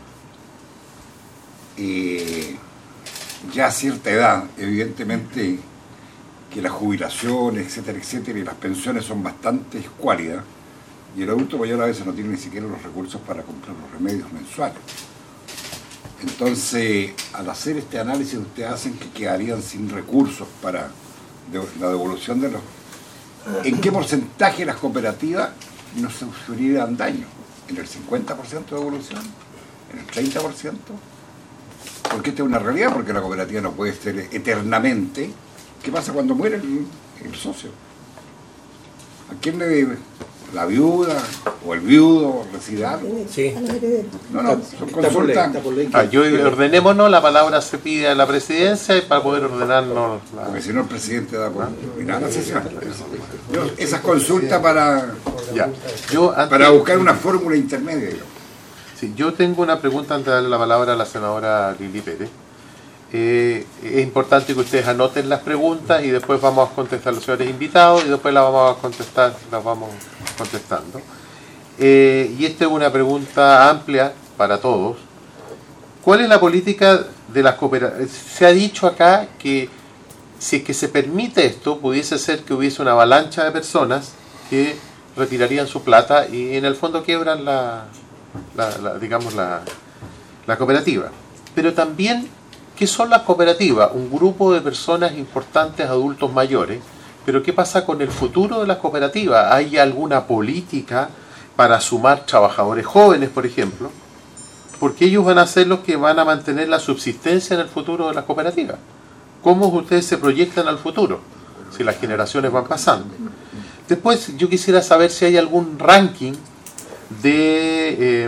Ya a cierta edad, evidentemente que las jubilaciones, etcétera, etcétera, y las pensiones son bastante escuálidas, y el adulto mayor a veces no tiene ni siquiera los recursos para comprar los remedios mensuales. Entonces, al hacer este análisis, ustedes hacen que quedarían sin recursos para la devolución de los... ¿En qué porcentaje las cooperativas no sufrirían daño? ¿En el 50% de devolución? ¿En el 30%? Porque esta es una realidad, porque la cooperativa no puede ser eternamente. ¿Qué pasa cuando muere el socio? ¿A quién le debe? ¿La viuda o el viudo recibe algo? Sí. No, son consultas. Ordenémonos, la palabra se pide a la presidencia para poder ordenarnos. Porque si no el presidente da por terminar la sesión. Esas consultas para buscar una fórmula intermedia. Sí, yo tengo una pregunta antes de darle la palabra a la senadora Lili Pérez. Es importante que ustedes anoten las preguntas y después vamos a contestar a los señores invitados y después las vamos contestando. Y esta es una pregunta amplia para todos. ¿Cuál es la política de las cooperativas? Se ha dicho acá que si es que se permite esto, pudiese ser que hubiese una avalancha de personas que retirarían su plata y en el fondo quiebran la cooperativa. Pero también, ¿qué son las cooperativas? Un grupo de personas importantes, adultos mayores, pero ¿qué pasa con el futuro de las cooperativas? ¿Hay alguna política para sumar trabajadores jóvenes, por ejemplo? Porque ellos van a ser los que van a mantener la subsistencia en el futuro de las cooperativas. ¿Cómo ustedes se proyectan al futuro? Si las generaciones van pasando. Después, yo quisiera saber si hay algún ranking de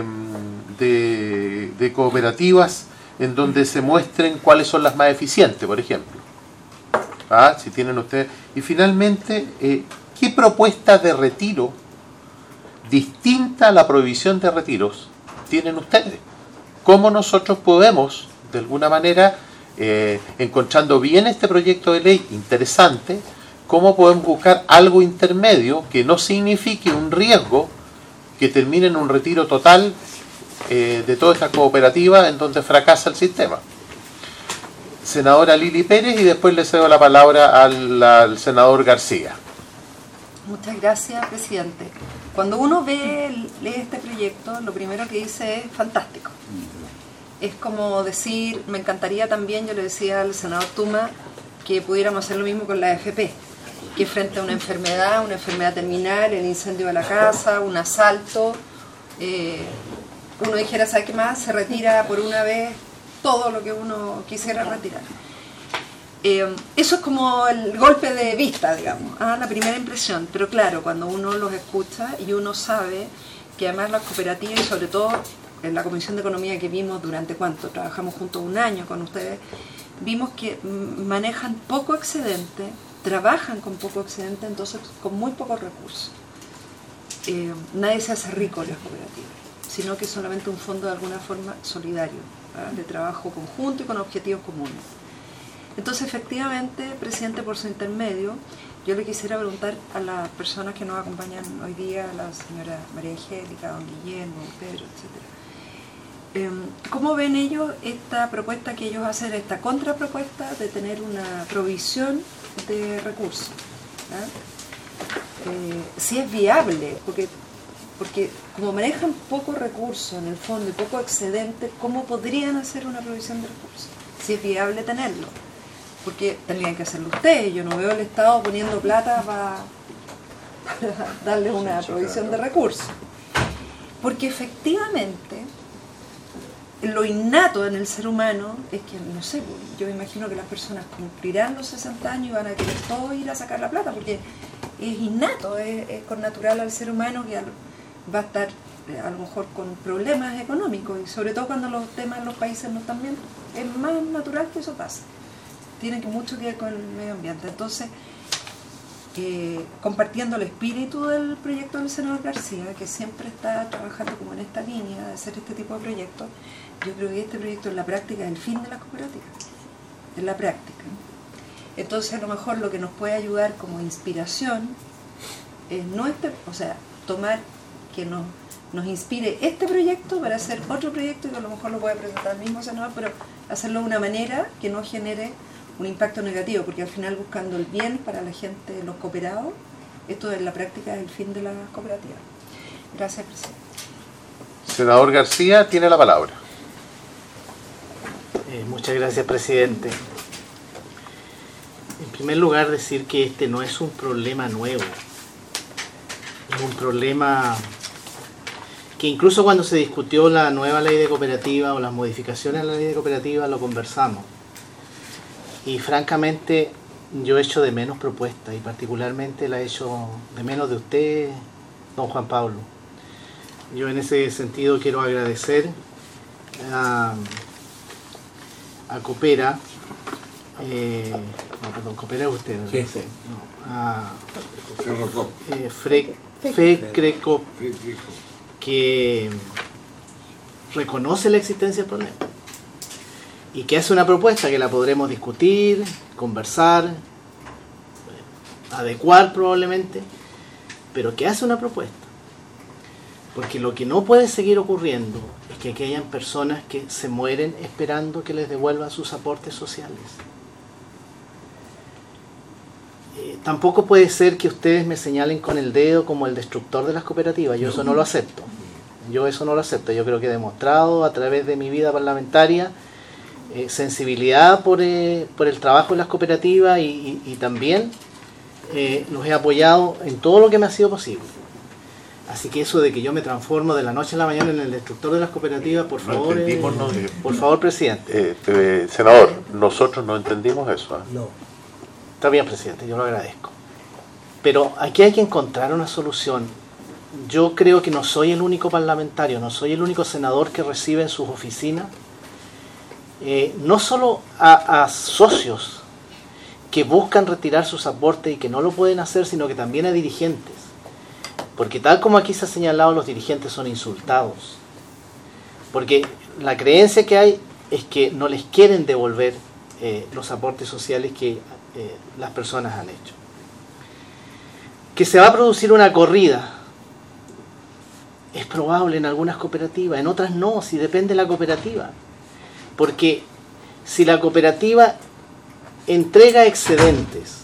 cooperativas en donde se muestren cuáles son las más eficientes, por ejemplo. Si tienen ustedes. Y finalmente, ¿qué propuesta de retiro distinta a la prohibición de retiros tienen ustedes? ¿Cómo nosotros podemos, de alguna manera, encontrando bien este proyecto de ley interesante, cómo podemos buscar algo intermedio que no signifique un riesgo que termine en un retiro total de toda esta cooperativa en donde fracasa el sistema. Senadora Lili Pérez, y después le cedo la palabra al senador García. Muchas gracias, presidente. Cuando uno lee este proyecto, lo primero que dice es fantástico. Es como decir, me encantaría también, yo le decía al senador Tuma, que pudiéramos hacer lo mismo con la AFP, que frente a una enfermedad terminal, el incendio de la casa, un asalto, uno dijera, ¿sabe qué más? Se retira por una vez todo lo que uno quisiera retirar. Eso es como el golpe de vista, digamos, la primera impresión. Pero claro, cuando uno los escucha y uno sabe que además las cooperativas, y sobre todo en la Comisión de Economía que vimos durante ¿cuánto? Trabajamos juntos un año con ustedes, vimos que manejan poco excedente, trabajan con poco excedente, entonces con muy pocos recursos. Nadie se hace rico en las cooperativas, sino que es solamente un fondo de alguna forma solidario, de trabajo conjunto y con objetivos comunes. Entonces, efectivamente, presidente, por su intermedio, yo le quisiera preguntar a las personas que nos acompañan hoy día, a la señora María Angélica, don Guillermo, Pedro, etc. ¿Cómo ven ellos esta propuesta que ellos hacen, esta contrapropuesta de tener una provisión de recursos? Si es viable, porque como manejan poco recurso en el fondo y poco excedente, ¿cómo podrían hacer una provisión de recursos? Si es viable tenerlo. Porque tendrían que hacerlo ustedes. Yo no veo el Estado poniendo plata para darle una provisión de recursos. Porque efectivamente, lo innato en el ser humano es que, no sé, yo me imagino que las personas cumplirán los 60 años y van a querer todo ir a sacar la plata, porque es innato, es con natural al ser humano que va a estar a lo mejor con problemas económicos, y sobre todo cuando los temas en los países no están bien, es más natural que eso pase. Tiene mucho que ver con el medio ambiente. Entonces, compartiendo el espíritu del proyecto del senador García, que siempre está trabajando como en esta línea de hacer este tipo de proyectos, yo creo que este proyecto en la práctica es el fin de las cooperativas, en la práctica. Entonces, a lo mejor lo que nos puede ayudar como inspiración es tomar que nos inspire este proyecto para hacer otro proyecto, que a lo mejor lo puede presentar el mismo senador, pero hacerlo de una manera que no genere un impacto negativo, porque al final, buscando el bien para la gente, los cooperados, esto en la práctica es el fin de las cooperativas. Gracias, presidente. Senador García, tiene la palabra. Muchas gracias, presidente. En primer lugar, decir que este no es un problema nuevo, es un problema que incluso cuando se discutió la nueva ley de cooperativa o las modificaciones a la ley de cooperativa lo conversamos. Y francamente yo echo de menos propuestas, y particularmente la echo de menos de usted, don Juan Pablo. Yo en ese sentido quiero agradecer a Coopera, Coopera es usted, ¿no? Sí. A FECRECO, que reconoce la existencia del problema y que hace una propuesta que la podremos discutir, conversar, adecuar probablemente, pero que hace una propuesta. Porque lo que no puede seguir ocurriendo es que aquí hayan personas que se mueren esperando que les devuelvan sus aportes sociales. Tampoco puede ser que ustedes me señalen con el dedo como el destructor de las cooperativas. Yo eso no lo acepto. Yo creo que he demostrado a través de mi vida parlamentaria sensibilidad por el trabajo en las cooperativas, y también los he apoyado en todo lo que me ha sido posible. Así que eso de que yo me transformo de la noche a la mañana en el destructor de las cooperativas, por favor, por favor, presidente. Senador, nosotros no entendimos eso. No. Está bien, presidente, yo lo agradezco. Pero aquí hay que encontrar una solución. Yo creo que no soy el único parlamentario, no soy el único senador que recibe en sus oficinas no solo a socios que buscan retirar sus aportes y que no lo pueden hacer, sino que también a dirigentes. Porque tal como aquí se ha señalado, los dirigentes son insultados. Porque la creencia que hay es que no les quieren devolver los aportes sociales que las personas han hecho. Que se va a producir una corrida Es probable en algunas cooperativas, en otras no, si depende de la cooperativa. Porque si la cooperativa entrega excedentes,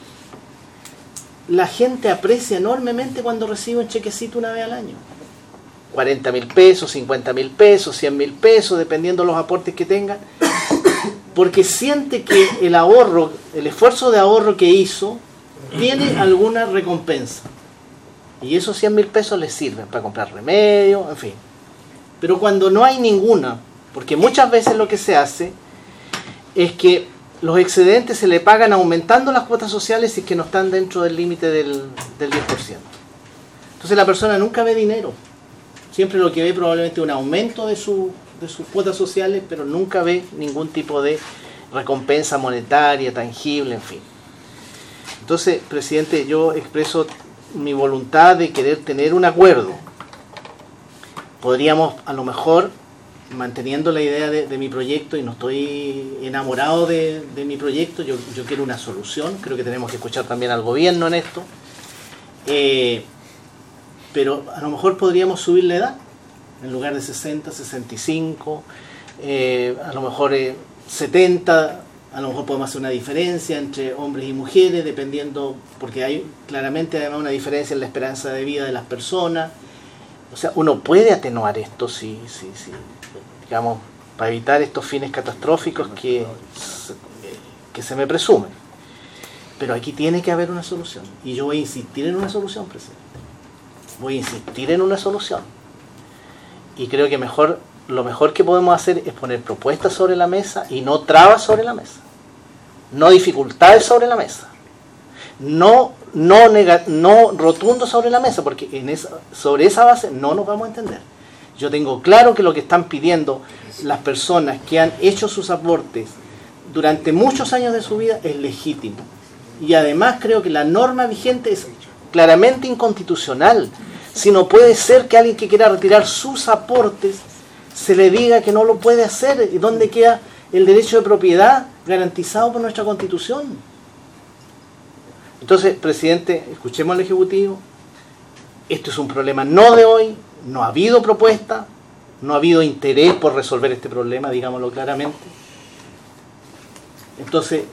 la gente aprecia enormemente cuando recibe un chequecito una vez al año. 40.000 pesos, 50.000 pesos, 100.000 pesos, dependiendo de los aportes que tengan, porque siente que el ahorro, el esfuerzo de ahorro que hizo, tiene alguna recompensa. Y esos 100.000 pesos les sirven para comprar remedios, en fin. Pero cuando no hay ninguna, porque muchas veces lo que se hace es que los excedentes se le pagan aumentando las cuotas sociales si es que no están dentro del límite del 10%. Entonces la persona nunca ve dinero. Siempre lo que ve probablemente es un aumento de sus cuotas sociales, pero nunca ve ningún tipo de recompensa monetaria, tangible, en fin. Entonces, presidente, yo expreso mi voluntad de querer tener un acuerdo. Podríamos, a lo mejor, manteniendo la idea de mi proyecto, y no estoy enamorado de mi proyecto, yo quiero una solución, creo que tenemos que escuchar también al gobierno en esto, pero a lo mejor podríamos subir la edad, en lugar de 60, 65, a lo mejor 70, a lo mejor podemos hacer una diferencia entre hombres y mujeres, dependiendo, porque hay claramente además una diferencia en la esperanza de vida de las personas. O sea, uno puede atenuar esto si digamos, para evitar estos fines catastróficos que se me presumen. Pero aquí tiene que haber una solución. Y yo voy a insistir en una solución, presidente. Voy a insistir en una solución. Y creo que lo mejor que podemos hacer es poner propuestas sobre la mesa y no trabas sobre la mesa. No dificultades sobre la mesa. No rotundo sobre la mesa, porque sobre esa base no nos vamos a entender. Yo tengo claro que lo que están pidiendo las personas que han hecho sus aportes durante muchos años de su vida es legítimo. Y además creo que la norma vigente es claramente inconstitucional. Si no puede ser que alguien que quiera retirar sus aportes se le diga que no lo puede hacer, ¿y dónde queda el derecho de propiedad garantizado por nuestra Constitución? Entonces, presidente, escuchemos al Ejecutivo. Esto es un problema no de hoy, no ha habido propuesta, no ha habido interés por resolver este problema, digámoslo claramente. Entonces,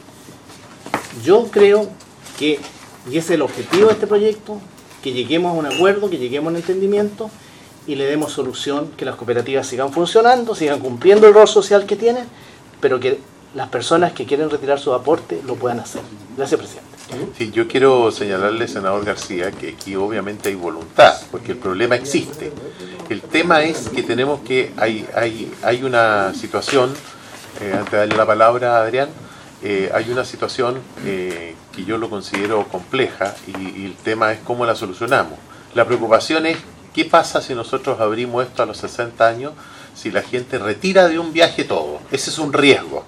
yo creo que, y ese es el objetivo de este proyecto, que lleguemos a un acuerdo, que lleguemos a un entendimiento y le demos solución, que las cooperativas sigan funcionando, sigan cumpliendo el rol social que tienen, pero que las personas que quieren retirar su aporte lo puedan hacer. Gracias, presidente. Sí, yo quiero señalarle, senador García, que aquí obviamente hay voluntad, porque el problema existe. El tema es que tenemos que, hay una situación, antes de darle la palabra a Adrián, hay una situación que yo lo considero compleja y el tema es cómo la solucionamos. La preocupación es qué pasa si nosotros abrimos esto a los 60 años, si la gente retira de un viaje todo. Ese es un riesgo.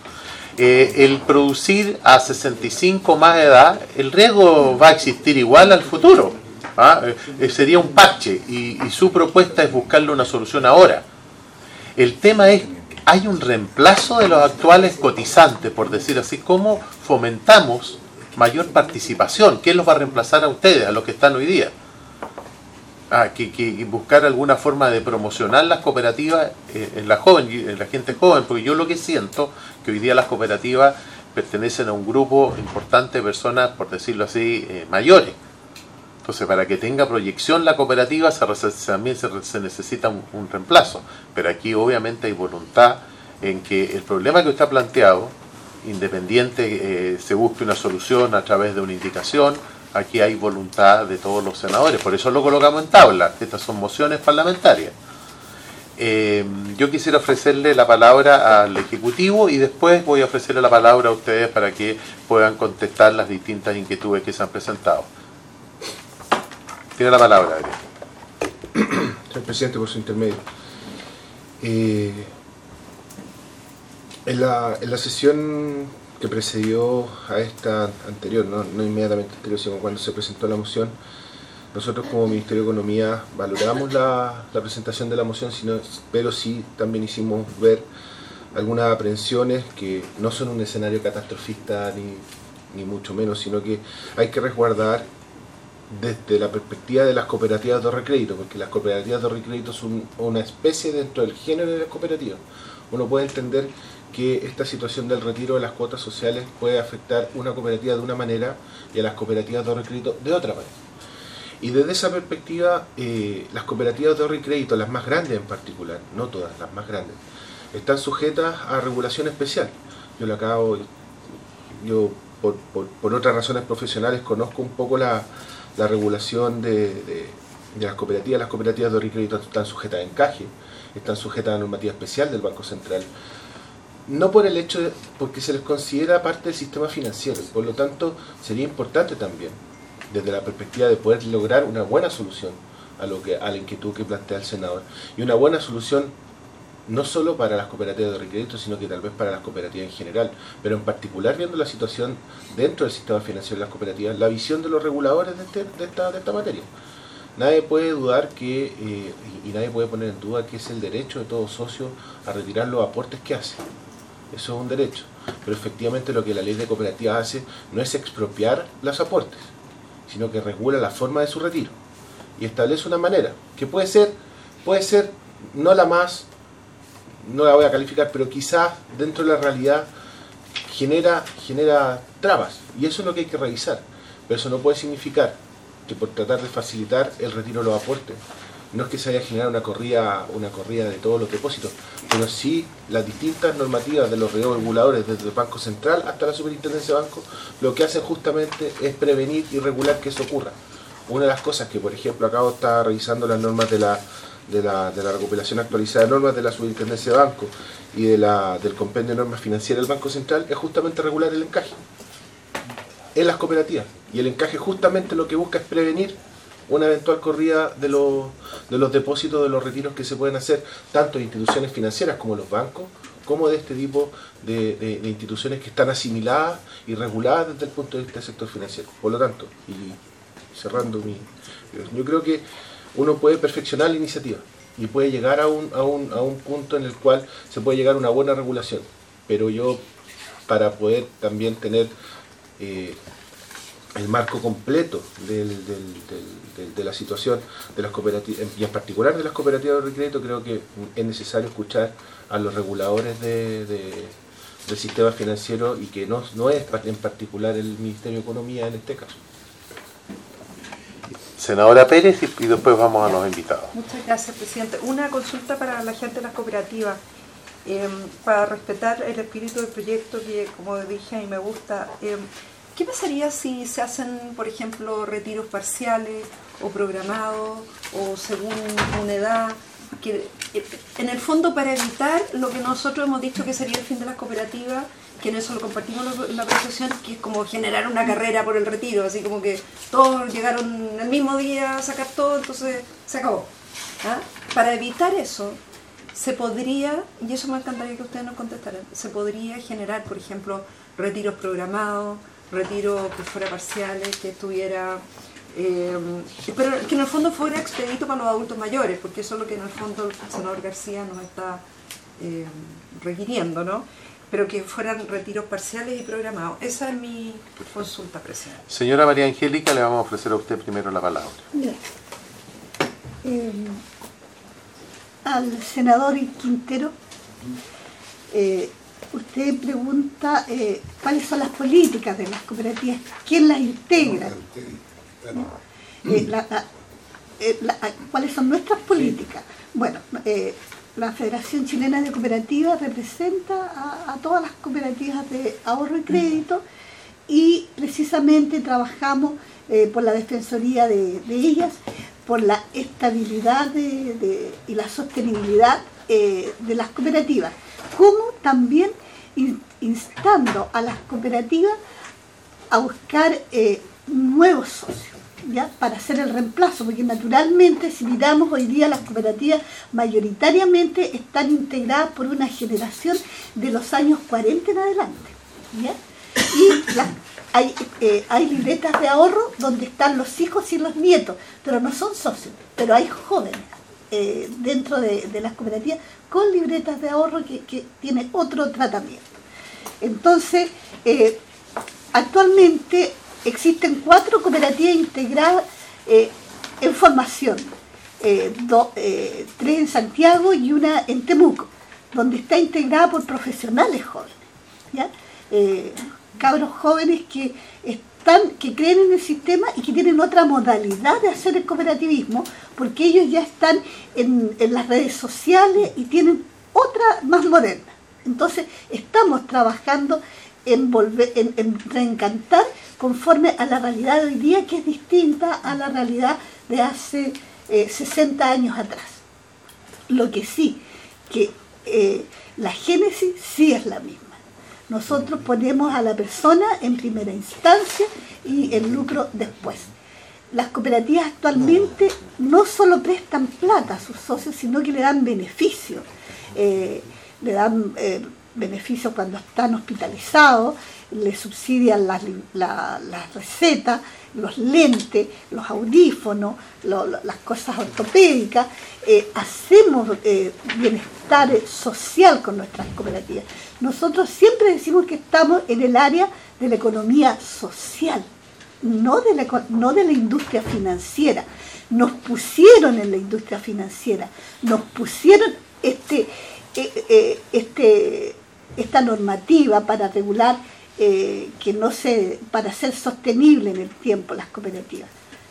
El producir a 65 más de edad, el riesgo va a existir igual al futuro. Sería un parche y su propuesta es buscarle una solución ahora. El tema es, hay un reemplazo de los actuales cotizantes, por decir así. ¿Cómo fomentamos mayor participación? ¿Quién los va a reemplazar a ustedes, a los que están hoy día? Que buscar alguna forma de promocionar las cooperativas en la gente joven, porque yo lo que siento que hoy día las cooperativas pertenecen a un grupo importante de personas, por decirlo así, mayores. Entonces, para que tenga proyección la cooperativa también se necesita un reemplazo, pero aquí obviamente hay voluntad en que el problema que usted ha planteado, independiente, se busque una solución a través de una indicación. Aquí hay voluntad de todos los senadores, por eso lo colocamos en tabla. Estas son mociones parlamentarias. Yo quisiera ofrecerle la palabra al Ejecutivo y después voy a ofrecerle la palabra a ustedes para que puedan contestar las distintas inquietudes que se han presentado. Tiene la palabra, Adrián. Señor presidente, por su intermedio. En la sesión que precedió a esta anterior, no inmediatamente anterior, sino cuando se presentó la moción, nosotros como Ministerio de Economía valoramos la presentación de la moción, pero sí también hicimos ver algunas aprehensiones que no son un escenario catastrofista ni mucho menos, sino que hay que resguardar desde la perspectiva de las cooperativas de ahorro y crédito, porque las cooperativas de ahorro y crédito son una especie dentro del género de las cooperativas. Uno puede entender que esta situación del retiro de las cuotas sociales puede afectar una cooperativa de una manera y a las cooperativas de ahorro y crédito de otra manera. Y desde esa perspectiva, las cooperativas de ahorro y crédito, las más grandes en particular, no todas, las más grandes, están sujetas a regulación especial. Yo por otras razones profesionales conozco un poco la regulación de las cooperativas. Las cooperativas de ahorro y crédito están sujetas a encaje, están sujetas a normativa especial del Banco Central. No por el hecho porque se les considera parte del sistema financiero, por lo tanto sería importante también, desde la perspectiva de poder lograr una buena solución a la inquietud que plantea el senador, y una buena solución no solo para las cooperativas de ahorro y crédito, sino que tal vez para las cooperativas en general, pero en particular viendo la situación dentro del sistema financiero de las cooperativas, la visión de los reguladores de esta materia. Nadie puede dudar y nadie puede poner en duda que es el derecho de todo socio a retirar los aportes que hace. Eso es un derecho, pero efectivamente lo que la ley de cooperativas hace no es expropiar los aportes, sino que regula la forma de su retiro y establece una manera que puede ser no la voy a calificar, pero quizás dentro de la realidad genera trabas, y eso es lo que hay que revisar. Pero eso no puede significar que por tratar de facilitar el retiro de los aportes, no es que se haya generado una corrida de todos los depósitos, pero sí las distintas normativas de los reguladores, desde el Banco Central hasta la Superintendencia de Bancos, lo que hacen justamente es prevenir y regular que eso ocurra. Una de las cosas que, por ejemplo, acabo de estar revisando las normas de la recopilación actualizada de normas de la Superintendencia de Bancos y del compendio de normas financieras del Banco Central, es justamente regular el encaje en las cooperativas. Y el encaje justamente lo que busca es prevenir una eventual corrida de los depósitos, de los retiros que se pueden hacer, tanto de instituciones financieras como los bancos, como de este tipo de instituciones que están asimiladas y reguladas desde el punto de vista del sector financiero. Por lo tanto, y cerrando yo creo que uno puede perfeccionar la iniciativa y puede llegar a un punto en el cual se puede llegar a una buena regulación, pero para poder también tener el marco completo de la situación de las cooperativas, y en particular de las cooperativas de crédito, creo que es necesario escuchar a los reguladores del sistema financiero, y que no es en particular el Ministerio de Economía en este caso. Senadora Pérez, y después vamos a los invitados. Muchas gracias, presidente. Una consulta para la gente de las cooperativas, para respetar el espíritu del proyecto, que como dije y me gusta. ¿Qué pasaría si se hacen, por ejemplo, retiros parciales o programados o según una edad? Que, en el fondo, para evitar lo que nosotros hemos dicho que sería el fin de las cooperativas, que en eso lo compartimos en la presentación, que es como generar una carrera por el retiro, así como que todos llegaron el mismo día a sacar todo, entonces se acabó. ¿Ah? Para evitar eso, se podría, y eso me encantaría que ustedes nos contestaran, se podría generar, por ejemplo, retiros programados, retiros que fuera parciales, que estuviera, pero que en el fondo fuera expedito para los adultos mayores, porque eso es lo que en el fondo el senador García nos está requiriendo, ¿no? Pero que fueran retiros parciales y programados. Esa es mi consulta, presidente. Señora María Angélica, le vamos a ofrecer a usted primero la palabra. Al senador Quintero, usted pregunta cuáles son las políticas de las cooperativas, quién las integra, cuáles son nuestras políticas. Bueno, la Federación Chilena de Cooperativas representa a todas las cooperativas de ahorro y crédito, y precisamente trabajamos por la defensoría de ellas, por la estabilidad y la sostenibilidad de las cooperativas, como también instando a las cooperativas a buscar nuevos socios, ¿ya? Para hacer el reemplazo, porque naturalmente, si miramos hoy día, las cooperativas mayoritariamente están integradas por una generación de los años 40 en adelante, ¿ya? Y hay libretas de ahorro donde están los hijos y los nietos, pero no son socios, pero hay jóvenes dentro de las cooperativas con libretas de ahorro que tienen otro tratamiento. Entonces, actualmente existen 4 cooperativas integradas en formación, 3 en Santiago y una en Temuco, donde está integrada por profesionales jóvenes, ¿ya? Cabros jóvenes que creen en el sistema y que tienen otra modalidad de hacer el cooperativismo, porque ellos ya están en las redes sociales y tienen otra más moderna. Entonces estamos trabajando en reencantar conforme a la realidad de hoy día, que es distinta a la realidad de hace 60 años atrás. Lo que sí, que la génesis sí es la misma. Nosotros ponemos a la persona en primera instancia y el lucro después. Las cooperativas actualmente no solo prestan plata a sus socios, sino que le dan beneficios. Le dan beneficios cuando están hospitalizados, le subsidian las recetas, los lentes, los audífonos, las cosas ortopédicas. Hacemos bienestar social con nuestras cooperativas. Nosotros siempre decimos que estamos en el área de la economía social, no de la industria financiera. Nos pusieron en la industria financiera, nos pusieron esta normativa para regular, para ser sostenible en el tiempo las cooperativas.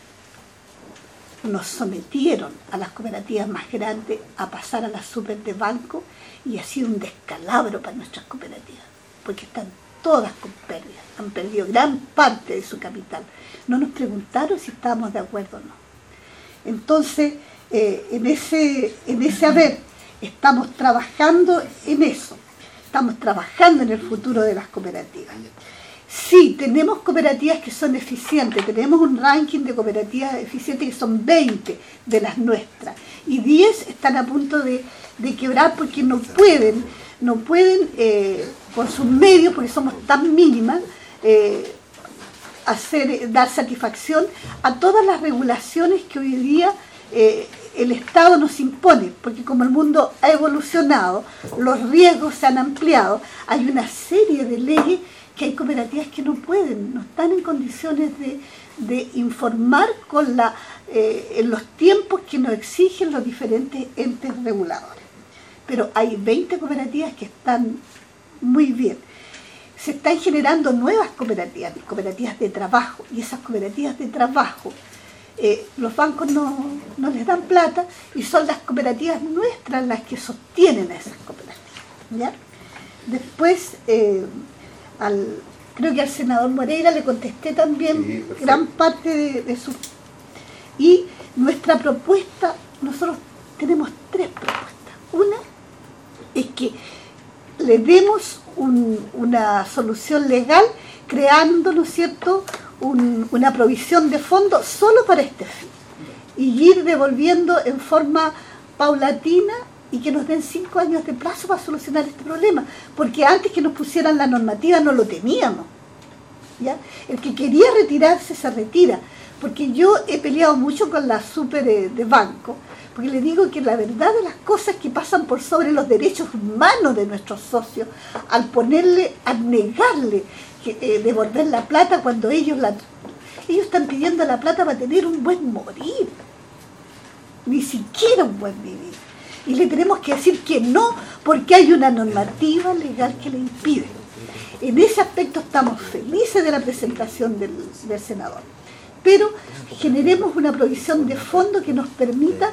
Nos sometieron a las cooperativas más grandes a pasar a las super de banco, y ha sido un descalabro para nuestras cooperativas, porque están todas con pérdidas, han perdido gran parte de su capital. No nos preguntaron si estábamos de acuerdo o no. Entonces, en ese haber, estamos trabajando en eso, estamos trabajando en el futuro de las cooperativas. Sí, tenemos cooperativas que son eficientes, tenemos un ranking de cooperativas eficientes que son 20 de las nuestras, y 10 están a punto de quebrar porque no pueden con sus medios, porque somos tan mínimas, dar satisfacción a todas las regulaciones que hoy día el Estado nos impone, porque como el mundo ha evolucionado, los riesgos se han ampliado, hay una serie de leyes que hay cooperativas que no están en condiciones de informar en los tiempos que nos exigen los diferentes entes reguladores. Pero hay 20 cooperativas que están muy bien. Se están generando nuevas cooperativas de trabajo, y esas cooperativas de trabajo, los bancos no les dan plata, y son las cooperativas nuestras las que sostienen a esas cooperativas, ¿ya? Después, creo que al senador Moreira le contesté también gran parte de su... Y nuestra propuesta, nosotros tenemos 3 propuestas. Una es que le demos una solución legal creando, ¿no es cierto?, una provisión de fondos solo para este fin, y ir devolviendo en forma paulatina, y que nos den 5 años de plazo para solucionar este problema, porque antes que nos pusieran la normativa no lo teníamos, ¿ya? El que quería retirarse se retira, porque yo he peleado mucho con la super de banco, porque le digo que la verdad de las cosas que pasan por sobre los derechos humanos de nuestros socios, al negarle devolver la plata cuando ellos están pidiendo la plata para tener un buen morir, ni siquiera un buen vivir. Y le tenemos que decir que no, porque hay una normativa legal que le impide. En ese aspecto estamos felices de la presentación del senador. Pero generemos una provisión de fondo que nos permita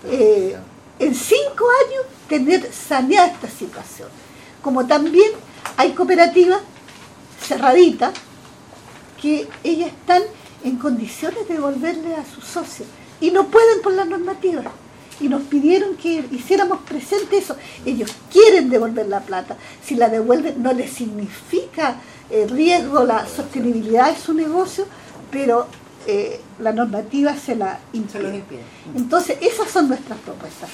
en 5 años tener saneada esta situación. Como también hay cooperativas cerraditas que ellas están en condiciones de devolverle a sus socios y no pueden por la normativa. Y nos pidieron que hiciéramos presente eso. Ellos quieren devolver la plata. Si la devuelven no les significa riesgo la sostenibilidad de su negocio, pero la normativa se los impide. Entonces esas son nuestras propuestas.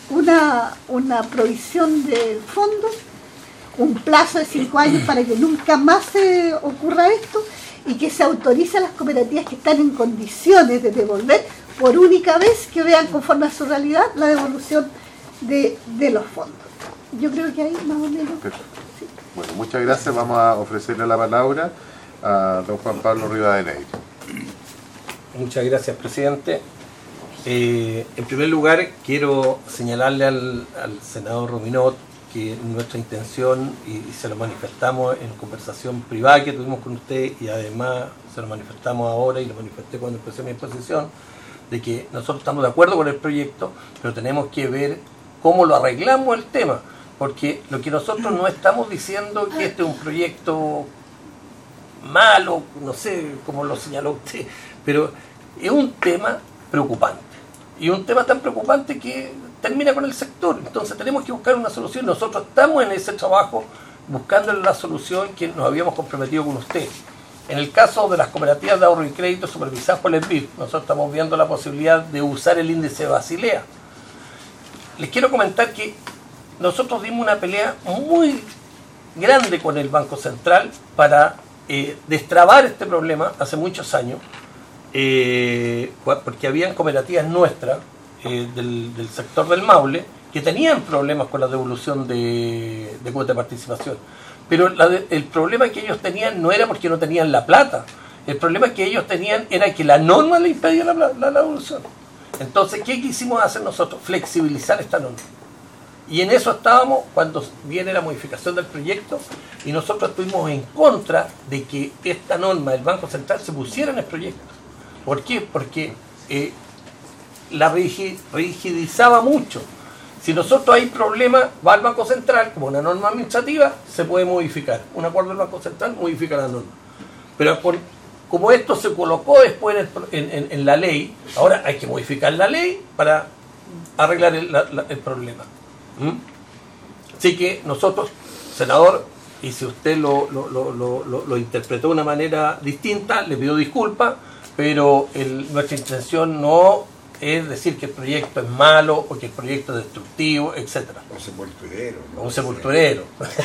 Una provisión de fondos, un plazo de 5 años para que nunca más se ocurra esto, y que se autorice a las cooperativas que están en condiciones de devolver por única vez, que vean conforme a su realidad la devolución de los fondos. Yo creo que ahí más o menos. Sí. Bueno, muchas gracias. Vamos a ofrecerle la palabra a don Juan Pablo Rivadeneira. Muchas gracias, presidente. En primer lugar, quiero señalarle al senador Rominot que nuestra intención, y se lo manifestamos en conversación privada que tuvimos con usted, y además se lo manifestamos ahora y lo manifesté cuando empecé mi exposición, de que nosotros estamos de acuerdo con el proyecto, pero tenemos que ver cómo lo arreglamos el tema, porque lo que nosotros no estamos diciendo que este es un proyecto malo, no sé cómo lo señaló usted, pero es un tema preocupante, y un tema tan preocupante que termina con el sector. Entonces tenemos que buscar una solución. Nosotros estamos en ese trabajo buscando la solución que nos habíamos comprometido con usted. En el caso de las cooperativas de ahorro y crédito supervisadas por el SBIF, nosotros estamos viendo la posibilidad de usar el índice de Basilea. Les quiero comentar que nosotros dimos una pelea muy grande con el Banco Central para destrabar este problema hace muchos años, porque habían cooperativas nuestras del sector del Maule que tenían problemas con la devolución de cuota de participación. Pero el problema que ellos tenían no era porque no tenían la plata, el problema que ellos tenían era que la norma le impedía la devolución. Entonces, ¿qué quisimos hacer nosotros? Flexibilizar esta norma. Y en eso estábamos cuando viene la modificación del proyecto, y nosotros estuvimos en contra de que esta norma del Banco Central se pusiera en el proyecto. ¿Por qué? Porque la rigidizaba mucho. Si nosotros hay problemas, va al Banco Central, como una norma administrativa, se puede modificar. Un acuerdo del Banco Central modifica la norma. Pero como esto se colocó después en la ley, ahora hay que modificar la ley para arreglar el problema. Así que nosotros, senador, y si usted lo interpretó de una manera distinta, le pido disculpas, pero nuestra intención no es decir que el proyecto es malo o que el proyecto es destructivo, etcétera. Un sepulturero, ¿no? Un sepulturero.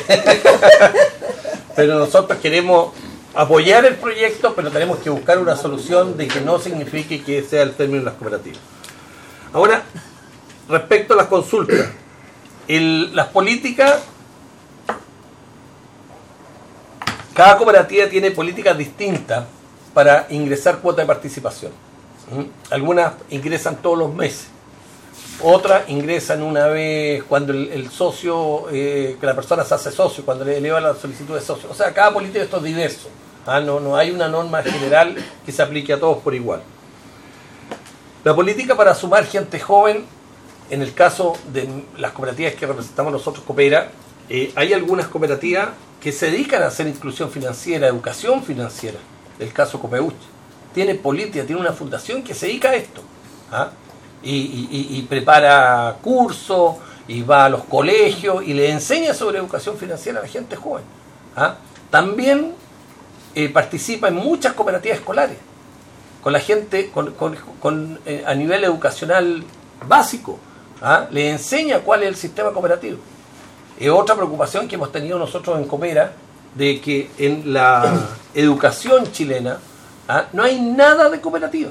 Pero nosotros queremos apoyar el proyecto, pero tenemos que buscar una solución de que no signifique que sea el término de las cooperativas. Ahora, respecto a las consultas, las políticas, cada cooperativa tiene políticas distintas para ingresar cuota de participación. Algunas ingresan todos los meses, otras ingresan una vez cuando el socio, que la persona se hace socio, cuando le eleva la solicitud de socio. O sea, cada política esto es diverso. No hay una norma general que se aplique a todos por igual. La política para sumar gente joven, en el caso de las cooperativas que representamos nosotros, Coopera, hay algunas cooperativas que se dedican a hacer inclusión financiera, educación financiera. El caso Copeuch tiene política, tiene una fundación que se dedica a esto, y prepara cursos, y va a los colegios y le enseña sobre educación financiera a la gente joven. También participa en muchas cooperativas escolares con la gente a nivel educacional básico. Le enseña cuál es el sistema cooperativo. Es otra preocupación que hemos tenido nosotros en Coopera, de que en la educación chilena no hay nada de cooperativa,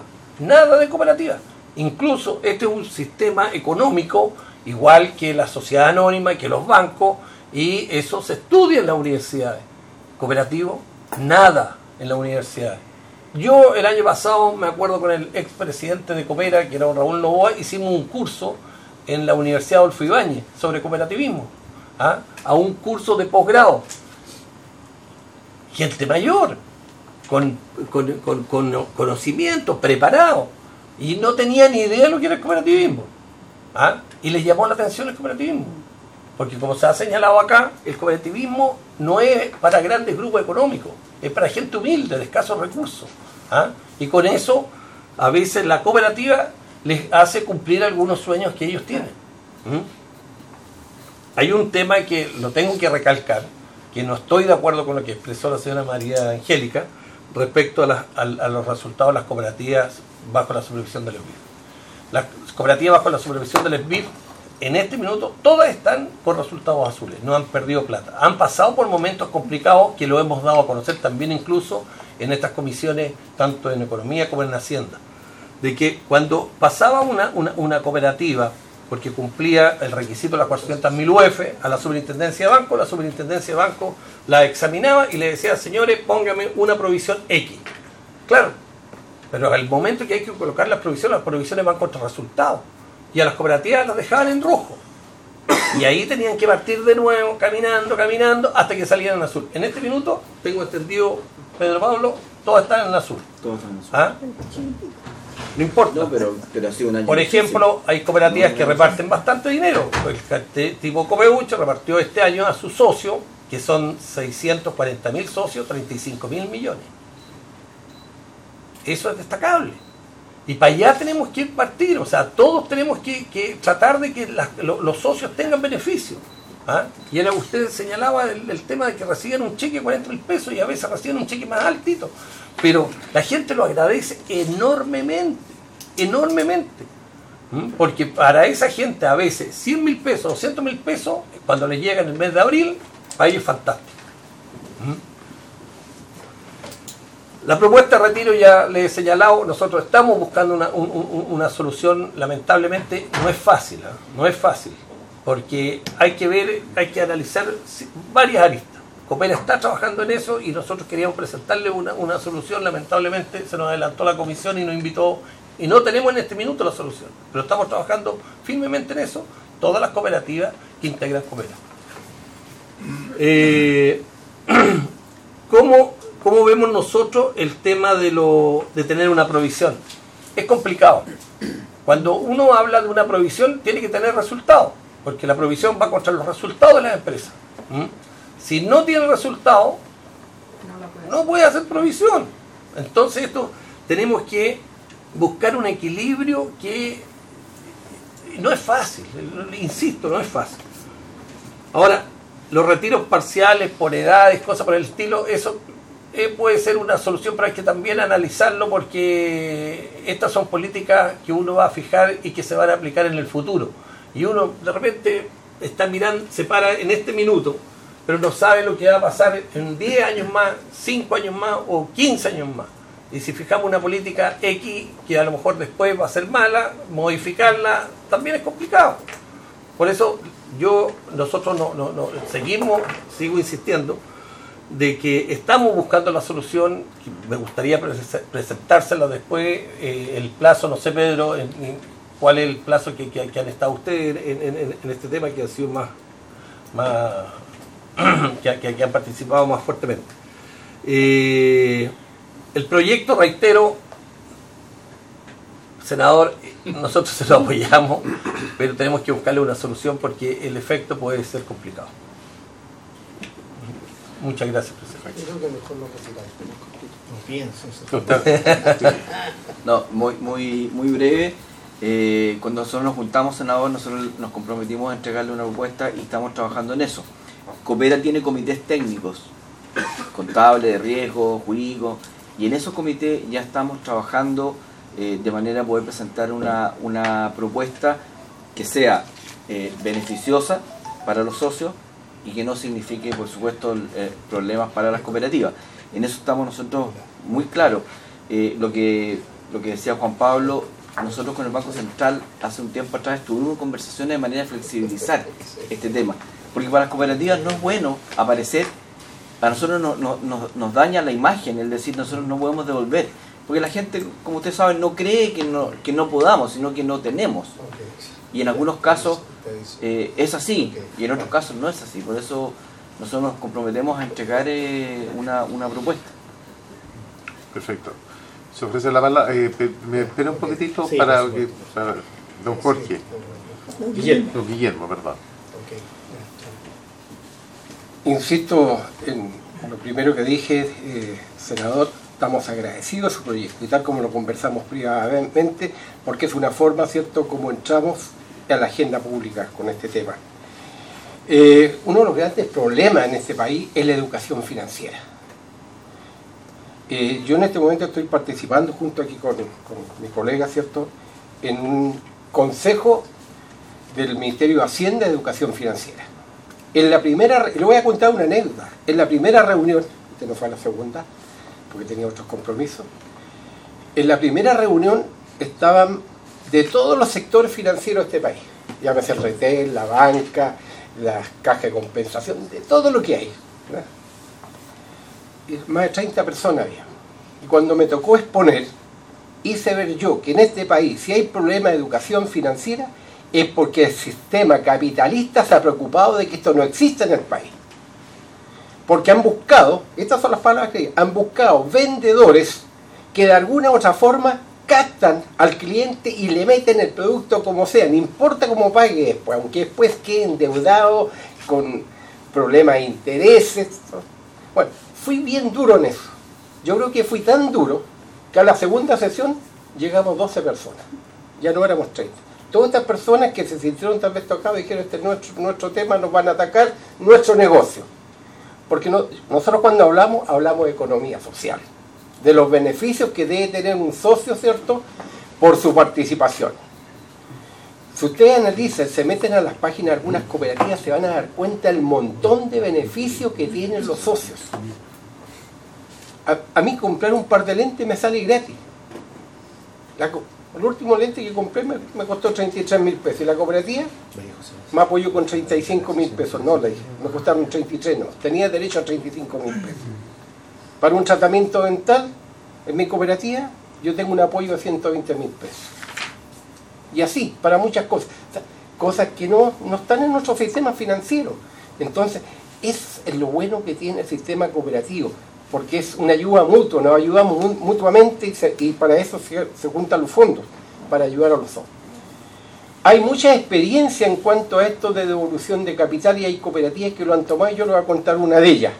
Incluso este es un sistema económico igual que la sociedad anónima, que los bancos, y eso se estudia en las universidades. Cooperativo, nada en las universidades. Yo el año pasado, me acuerdo con el expresidente de Coopera, que era don Raúl Novoa, hicimos un curso en la Universidad Adolfo Ibáñez sobre cooperativismo, a un curso de posgrado. Gente mayor, con conocimiento, preparado, y no tenía ni idea de lo que era el cooperativismo. Y les llamó la atención el cooperativismo, porque como se ha señalado acá, el cooperativismo no es para grandes grupos económicos, es para gente humilde, de escasos recursos. Y con eso, a veces la cooperativa les hace cumplir algunos sueños que ellos tienen. Hay un tema que lo tengo que recalcar, que no estoy de acuerdo con lo que expresó la señora María Angélica respecto a los resultados de las cooperativas bajo la supervisión del SBIF. Las cooperativas bajo la supervisión del SBIF, en este minuto, todas están con resultados azules, no han perdido plata. Han pasado por momentos complicados que lo hemos dado a conocer también incluso en estas comisiones, tanto en Economía como en Hacienda, de que cuando pasaba una cooperativa, porque cumplía el requisito de las 400.000 UF a la superintendencia de banco, la superintendencia de banco la examinaba y le decía, señores, póngame una provisión X. Claro, Pero al momento que hay que colocar las provisiones van contra resultados. Y a las cooperativas las dejaban en rojo. Y ahí tenían que partir de nuevo, caminando, hasta que salieran en azul. En este minuto, tengo entendido, Pedro Pablo, todas están en azul. Todos están en azul. ¿Ah? No importa. No, pero ha sido un año Por difícil. ejemplo, hay cooperativas que reparten bastante dinero. El tipo Copeucho repartió este año a su socio, que son 640.000 socios, 35.000 millones. Eso es destacable. Y para allá tenemos que partir, o sea, todos tenemos que tratar de que los socios tengan beneficio. ¿Ah? Y era, usted señalaba el tema de que reciben un cheque de 40.000 pesos y a veces reciben un cheque más altito. Pero la gente lo agradece enormemente. Porque para esa gente a veces 100.000 pesos, 200.000 pesos, cuando les llega en el mes de abril, para ellos es fantástico. La propuesta de retiro ya le he señalado, nosotros estamos buscando una solución, lamentablemente no es fácil, no es fácil, porque hay que analizar varias aristas. Coopera está trabajando en eso y nosotros queríamos presentarle una solución, lamentablemente se nos adelantó la comisión y nos invitó, y no tenemos en este minuto la solución, pero estamos trabajando firmemente en eso, todas las cooperativas que integran Coopera. ¿Cómo vemos nosotros el tema de tener una provisión? Es complicado. Cuando uno habla de una provisión, tiene que tener resultados, porque la provisión va contra los resultados de las empresas. Si no tiene resultados, no puede hacer provisión. Entonces tenemos que buscar un equilibrio que no es fácil, insisto, no es fácil. Ahora, los retiros parciales por edades, cosas por el estilo, eso puede ser una solución, pero hay que también analizarlo porque estas son políticas que uno va a fijar y que se van a aplicar en el futuro. Y uno de repente está mirando, se para en este minuto, pero no sabe lo que va a pasar en 10 años más, 5 años más o 15 años más. Y si fijamos una política X que a lo mejor después va a ser mala, modificarla también es complicado. Por eso nosotros sigo insistiendo, de que estamos buscando la solución, que me gustaría presentársela después, el plazo, no sé Pedro, cuál es el plazo que han estado ustedes en este tema, que ha sido más que han participado más fuertemente. El proyecto, reitero, senador, nosotros se lo apoyamos, pero tenemos que buscarle una solución porque el efecto puede ser complicado. Muchas gracias, presidente. No, muy breve. Cuando nosotros nos juntamos, senador, nosotros nos comprometimos a entregarle una propuesta y estamos trabajando en eso. Coopera tiene comités técnicos, contables, de riesgo, jurídicos, y en esos comités ya estamos trabajando de manera a poder presentar una propuesta que sea beneficiosa para los socios y que no signifique, por supuesto, problemas para las cooperativas. En eso estamos nosotros muy claros. Lo que decía Juan Pablo, nosotros con el Banco Central hace un tiempo atrás tuvimos conversaciones de manera de flexibilizar este tema, porque para las cooperativas no es bueno aparecer, a nosotros nos daña la imagen, es decir, nosotros no podemos devolver, porque la gente, como ustedes saben, no cree que no podamos, sino que no tenemos. Y en algunos casos es así, y en otros casos no es así. Por eso nosotros nos comprometemos a entregar una propuesta. Perfecto. Se ofrece la palabra. Me espera un poquitito para don Jorge. Don Guillermo, perdón. Insisto en lo primero que dije, senador, estamos agradecidos a su proyecto y tal como lo conversamos privadamente, porque es una forma, ¿cierto?, como entramos a la agenda pública con este tema. Uno de los grandes problemas en este país es la educación financiera. Yo en este momento estoy participando junto aquí con mi colega, ¿cierto?, en un consejo del Ministerio de Hacienda de Educación Financiera. Le voy a contar una anécdota. En la primera reunión, este no fue a la segunda, porque tenía otros compromisos, en la primera reunión estaban de todos los sectores financieros de este país, llámese el retail, la banca, las cajas de compensación, de todo lo que hay, ¿verdad? Y más de 30 personas había. Y cuando me tocó exponer, hice ver yo que en este país, si hay problema de educación financiera, es porque el sistema capitalista se ha preocupado de que esto no exista en el país. Porque han buscado, estas son las palabras que digo, han buscado vendedores que de alguna u otra forma captan al cliente y le meten el producto como sea, no importa cómo pague después, aunque después quede endeudado con problemas de intereses. Bueno, fui bien duro en eso. Yo creo que fui tan duro que a la segunda sesión llegamos 12 personas, ya no éramos 30. Todas estas personas que se sintieron tal vez tocadas dijeron, este es nuestro tema, nos van a atacar nuestro negocio. Porque nosotros cuando hablamos de economía social, de los beneficios que debe tener un socio, ¿cierto?, por su participación. Si ustedes analizan, se meten a las páginas de algunas cooperativas, se van a dar cuenta del montón de beneficios que tienen los socios. A mí comprar un par de lentes me sale gratis. El último lente que compré me costó 33.000 pesos y la cooperativa me apoyó con 35.000 pesos. No, le dije, me costaron 33, no. Tenía derecho a 35.000 pesos. Para un tratamiento dental, en mi cooperativa, yo tengo un apoyo de 120.000 pesos. Y así, para muchas cosas. O sea, cosas que no están en nuestro sistema financiero. Entonces, es lo bueno que tiene el sistema cooperativo, porque es una ayuda mutua, nos ayudamos mutuamente y para eso se juntan los fondos, para ayudar a los otros. Hay mucha experiencia en cuanto a esto de devolución de capital y hay cooperativas que lo han tomado y yo les voy a contar una de ellas.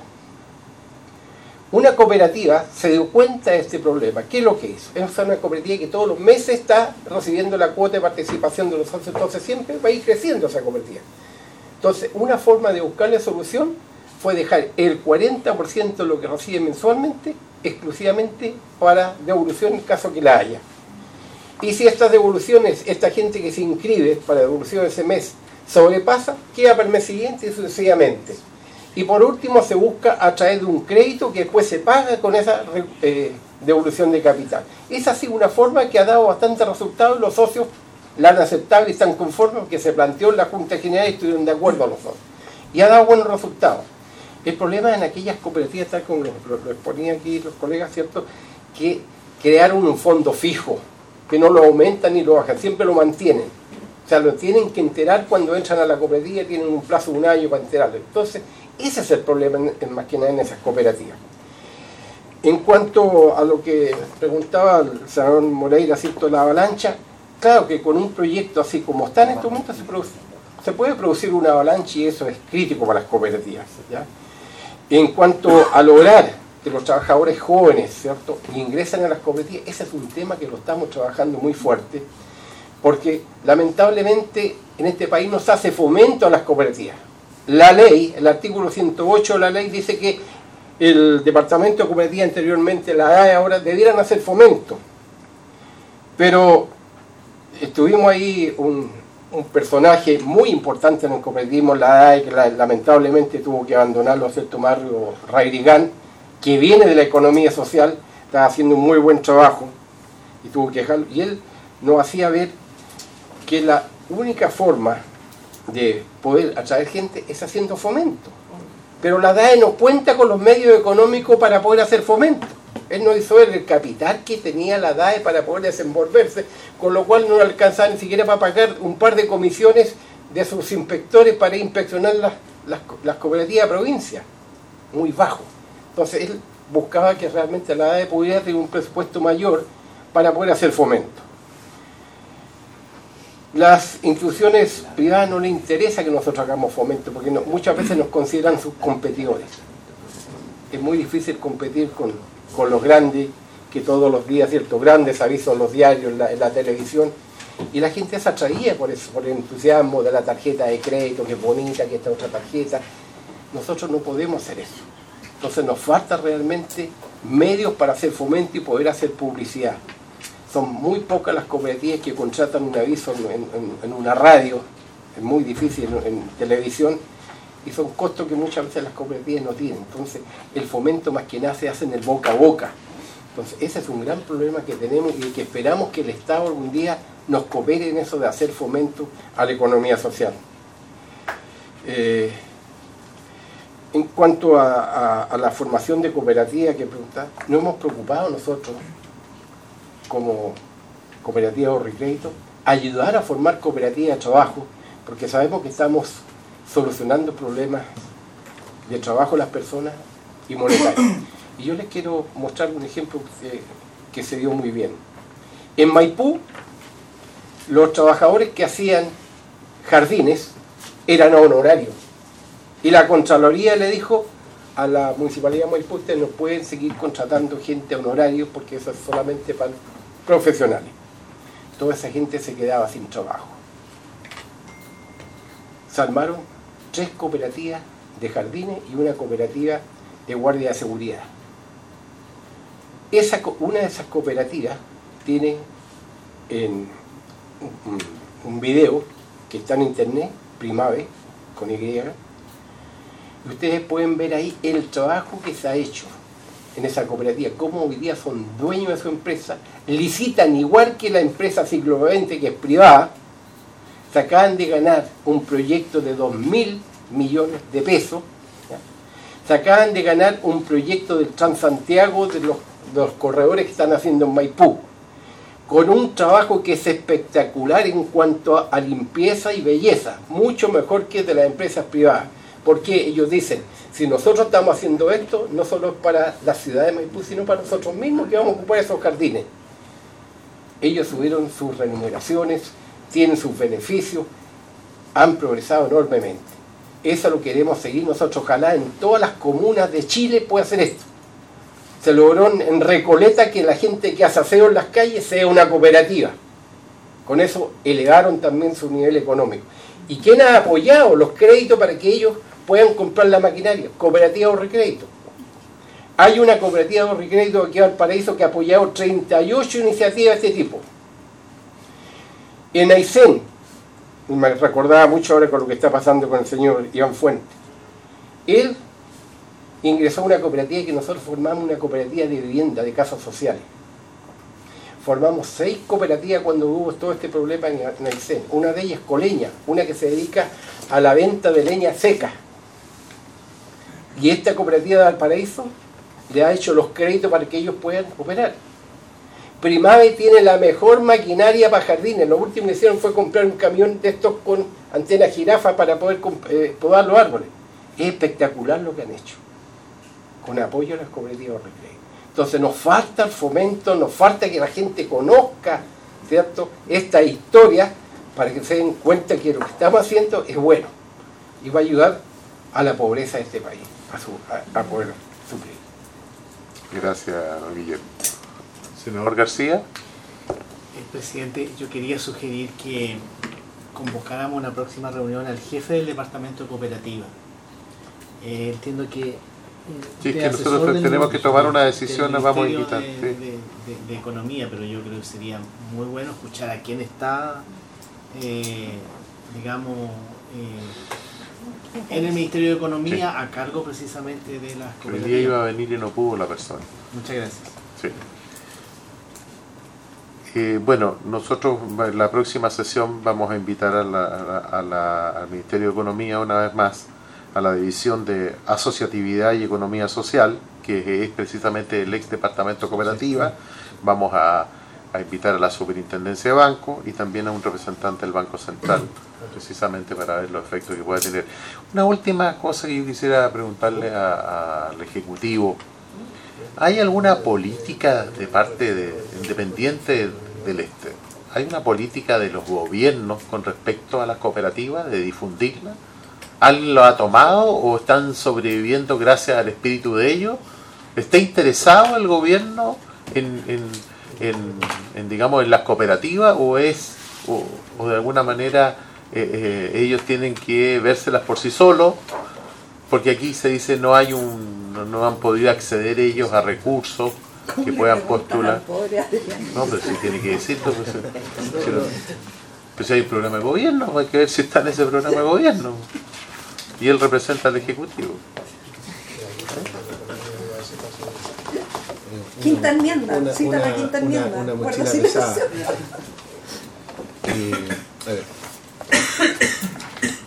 Una cooperativa se dio cuenta de este problema. ¿Qué es lo que hizo? Es una cooperativa que todos los meses está recibiendo la cuota de participación de los socios, entonces siempre va a ir creciendo esa cooperativa. Entonces, una forma de buscarle solución fue dejar el 40% de lo que recibe mensualmente exclusivamente para devolución en caso que la haya. Y si estas devoluciones, esta gente que se inscribe para devolución ese mes sobrepasa, queda para el mes siguiente y sucesivamente. Y por último se busca a través de un crédito que después se paga con esa devolución de capital. Es así una forma que ha dado bastante resultados y los socios la han aceptado y están conformes porque se planteó en la Junta General y estuvieron de acuerdo los socios. Y ha dado buenos resultados. El problema es en aquellas cooperativas, tal como lo exponían aquí los colegas, ¿cierto?, que crearon un fondo fijo, que no lo aumentan ni lo bajan, siempre lo mantienen. O sea, lo tienen que enterar cuando entran a la cooperativa, tienen un plazo de un año para enterarlo. Entonces, ese es el problema más que nada en esas cooperativas. En cuanto a lo que preguntaba el senador Moreira, ¿cierto?, la avalancha, claro que con un proyecto así como está en este momento se puede producir una avalancha y eso es crítico para las cooperativas, ¿ya? En cuanto a lograr que los trabajadores jóvenes, ¿cierto?, ingresen a las cooperativas, ese es un tema que lo estamos trabajando muy fuerte, porque lamentablemente en este país no se hace fomento a las cooperativas. La ley, el artículo 108 de la ley dice que el departamento de cooperativa anteriormente, la AE ahora, debieran hacer fomento. Pero estuvimos ahí un personaje muy importante en el cooperativismo, la AE, que lamentablemente tuvo que abandonarlo, ¿cierto?, Mario Rairigán, que viene de la economía social, estaba haciendo un muy buen trabajo y tuvo que dejarlo. Y él nos hacía ver que la única forma de poder atraer gente es haciendo fomento. Pero la DAE no cuenta con los medios económicos para poder hacer fomento. Él no hizo el capital que tenía la DAE para poder desenvolverse, con lo cual no le alcanzaba ni siquiera para pagar un par de comisiones de sus inspectores para inspeccionar las cooperativas de provincia. Muy bajo. Entonces él buscaba que realmente la DAE pudiera tener un presupuesto mayor para poder hacer fomento. Las instituciones privadas no les interesa que nosotros hagamos fomento, porque muchas veces nos consideran sus competidores. Es muy difícil competir con los grandes, que todos los días, ciertos grandes avisos en los diarios, en la televisión, y la gente se atraía por eso, por el entusiasmo de la tarjeta de crédito, que es bonita, que esta otra tarjeta. Nosotros no podemos hacer eso. Entonces nos falta realmente medios para hacer fomento y poder hacer publicidad. Son muy pocas las cooperativas que contratan un aviso en una radio, es muy difícil en televisión, y son costos que muchas veces las cooperativas no tienen. Entonces el fomento más que nada se hace en el boca a boca. Entonces ese es un gran problema que tenemos y que esperamos que el Estado algún día nos coopere en eso de hacer fomento a la economía social. En cuanto a la formación de cooperativas que preguntaba, nos hemos preocupado nosotros como cooperativa de ahorro y crédito, ayudar a formar cooperativas de trabajo, porque sabemos que estamos solucionando problemas de trabajo de las personas y monetarios. Y yo les quiero mostrar un ejemplo que se dio muy bien. En Maipú, los trabajadores que hacían jardines eran honorarios. Y la Contraloría le dijo a la Municipalidad de Maipú: ustedes no pueden seguir contratando gente a honorarios porque eso es solamente para profesionales. Toda esa gente se quedaba sin trabajo. Se armaron 3 cooperativas de jardines y una cooperativa de guardia de seguridad. Una de esas cooperativas tiene un video que está en internet, Primave, con Y, y ustedes pueden ver ahí el trabajo que se ha hecho en esa cooperativa, cómo hoy día son dueños de su empresa, licitan igual que la empresa Siglo XX, que es privada. Se acaban de ganar un proyecto de 2.000 millones de pesos, ¿ya? Se acaban de ganar un proyecto del Transantiago de los corredores que están haciendo en Maipú, con un trabajo que es espectacular en cuanto a limpieza y belleza, mucho mejor que de las empresas privadas. Porque ellos dicen, si nosotros estamos haciendo esto, no solo es para la ciudad de Maipú, sino para nosotros mismos que vamos a ocupar esos jardines. Ellos subieron sus remuneraciones, tienen sus beneficios, han progresado enormemente. Eso lo queremos seguir nosotros. Ojalá en todas las comunas de Chile pueda hacer esto. Se logró en Recoleta que la gente que hace aseo en las calles sea una cooperativa. Con eso elevaron también su nivel económico. ¿Y quién ha apoyado los créditos para que ellos puedan comprar la maquinaria? Cooperativa de ahorro y crédito. Hay una cooperativa de ahorro y crédito aquí en Valparaíso que ha apoyado 38 iniciativas de este tipo. En Aysén, me recordaba mucho ahora con lo que está pasando con el señor Iván Fuentes, él ingresó a una cooperativa que nosotros formamos, una cooperativa de vivienda, de casas sociales. Formamos 6 cooperativas cuando hubo todo este problema en Aysén. Una de ellas es Coleña, una que se dedica a la venta de leña seca. Y esta cooperativa de Valparaíso le ha hecho los créditos para que ellos puedan operar. Primave tiene la mejor maquinaria para jardines. Lo último que hicieron fue comprar un camión de estos con antena jirafa para poder podar los árboles. Es espectacular lo que han hecho, con apoyo a las cooperativas de recreo. Entonces nos falta el fomento, nos falta que la gente conozca, ¿cierto?, esta historia, para que se den cuenta que lo que estamos haciendo es bueno y va a ayudar a la pobreza de este país, a poder suplir. Gracias, Guillermo. Senador García. Presidente, yo quería sugerir que convocáramos una próxima reunión al jefe del departamento de cooperativa. Entiendo que sí, es que nosotros tenemos que tomar una decisión, nos vamos a invitar. De Economía, pero yo creo que sería muy bueno escuchar a quién está, digamos, en el Ministerio de Economía, sí, a cargo precisamente de las cooperativas. El día iba a venir y no pudo la persona. Muchas gracias. Sí. Bueno, nosotros en la próxima sesión vamos a invitar al Ministerio de Economía una vez más, a la División de Asociatividad y Economía Social, que es precisamente el ex Departamento Cooperativa. Vamos a invitar a la Superintendencia de Banco y también a un representante del Banco Central, precisamente para ver los efectos que pueda tener. Una última cosa que yo quisiera preguntarle al Ejecutivo. ¿Hay alguna política de parte independiente del este? ¿Hay una política de los gobiernos con respecto a las cooperativas, de difundirlas? ¿Alguien lo ha tomado o están sobreviviendo gracias al espíritu de ellos? ¿Está interesado el gobierno digamos, en las cooperativas o de alguna manera ellos tienen que vérselas por sí solos? Porque aquí se dice no han podido acceder ellos a recursos que puedan postular. No, pero sí tiene que decirlo. Pues si hay un programa de gobierno, hay que ver si está en ese programa de gobierno. Y él representa al Ejecutivo. Quinta enmienda, cita la quinta enmienda. Una mochila pesada. A ver.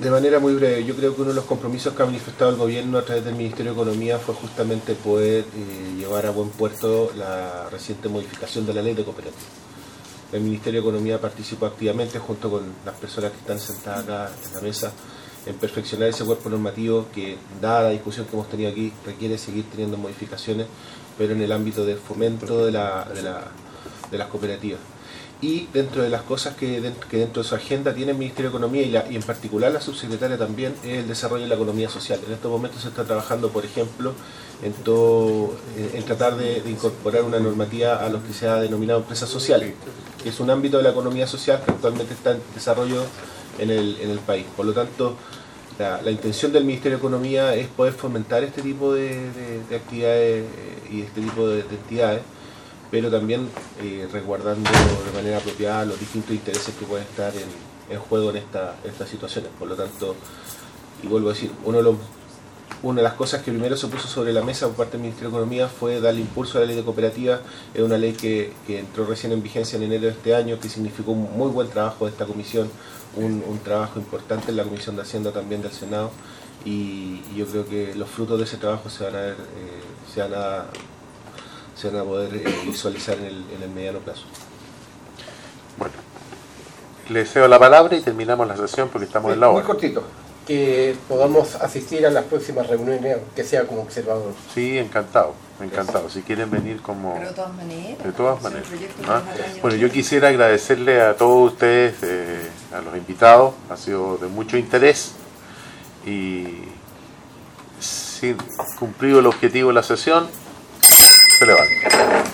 De manera muy breve, yo creo que uno de los compromisos que ha manifestado el gobierno a través del Ministerio de Economía fue justamente poder llevar a buen puerto la reciente modificación de la ley de cooperativas. El Ministerio de Economía participó activamente junto con las personas que están sentadas acá en la mesa en perfeccionar ese cuerpo normativo que, dada la discusión que hemos tenido aquí, requiere seguir teniendo modificaciones, pero en el ámbito del fomento de las cooperativas. Y dentro de las cosas que dentro de su agenda tiene el Ministerio de Economía y en particular la subsecretaria también, es el desarrollo de la economía social. En estos momentos se está trabajando, por ejemplo, en tratar de incorporar una normativa a lo que se ha denominado empresas sociales, que es un ámbito de la economía social que actualmente está en desarrollo en el país. Por lo tanto, la intención del Ministerio de Economía es poder fomentar este tipo de actividades y este tipo de entidades, pero también resguardando de manera apropiada los distintos intereses que pueden estar en juego en estas situaciones. Por lo tanto, y vuelvo a decir, una de las cosas que primero se puso sobre la mesa por parte del Ministerio de Economía fue darle impulso a la ley de cooperativas. Es una ley que entró recién en vigencia en enero de este año, que significó un muy buen trabajo de esta comisión, un trabajo importante en la Comisión de Hacienda también del Senado, y yo creo que los frutos de ese trabajo se van a poder visualizar en el mediano plazo. Bueno, le cedo la palabra y terminamos la sesión porque estamos en la hora. Muy cortito, que podamos asistir a las próximas reuniones, que sea como observador. Sí, encantado. Si quieren venir como... Pero de todas maneras. De todas maneras. Bueno, yo quisiera agradecerle a todos ustedes, a los invitados, ha sido de mucho interés y si cumplido el objetivo de la sesión, se levanta.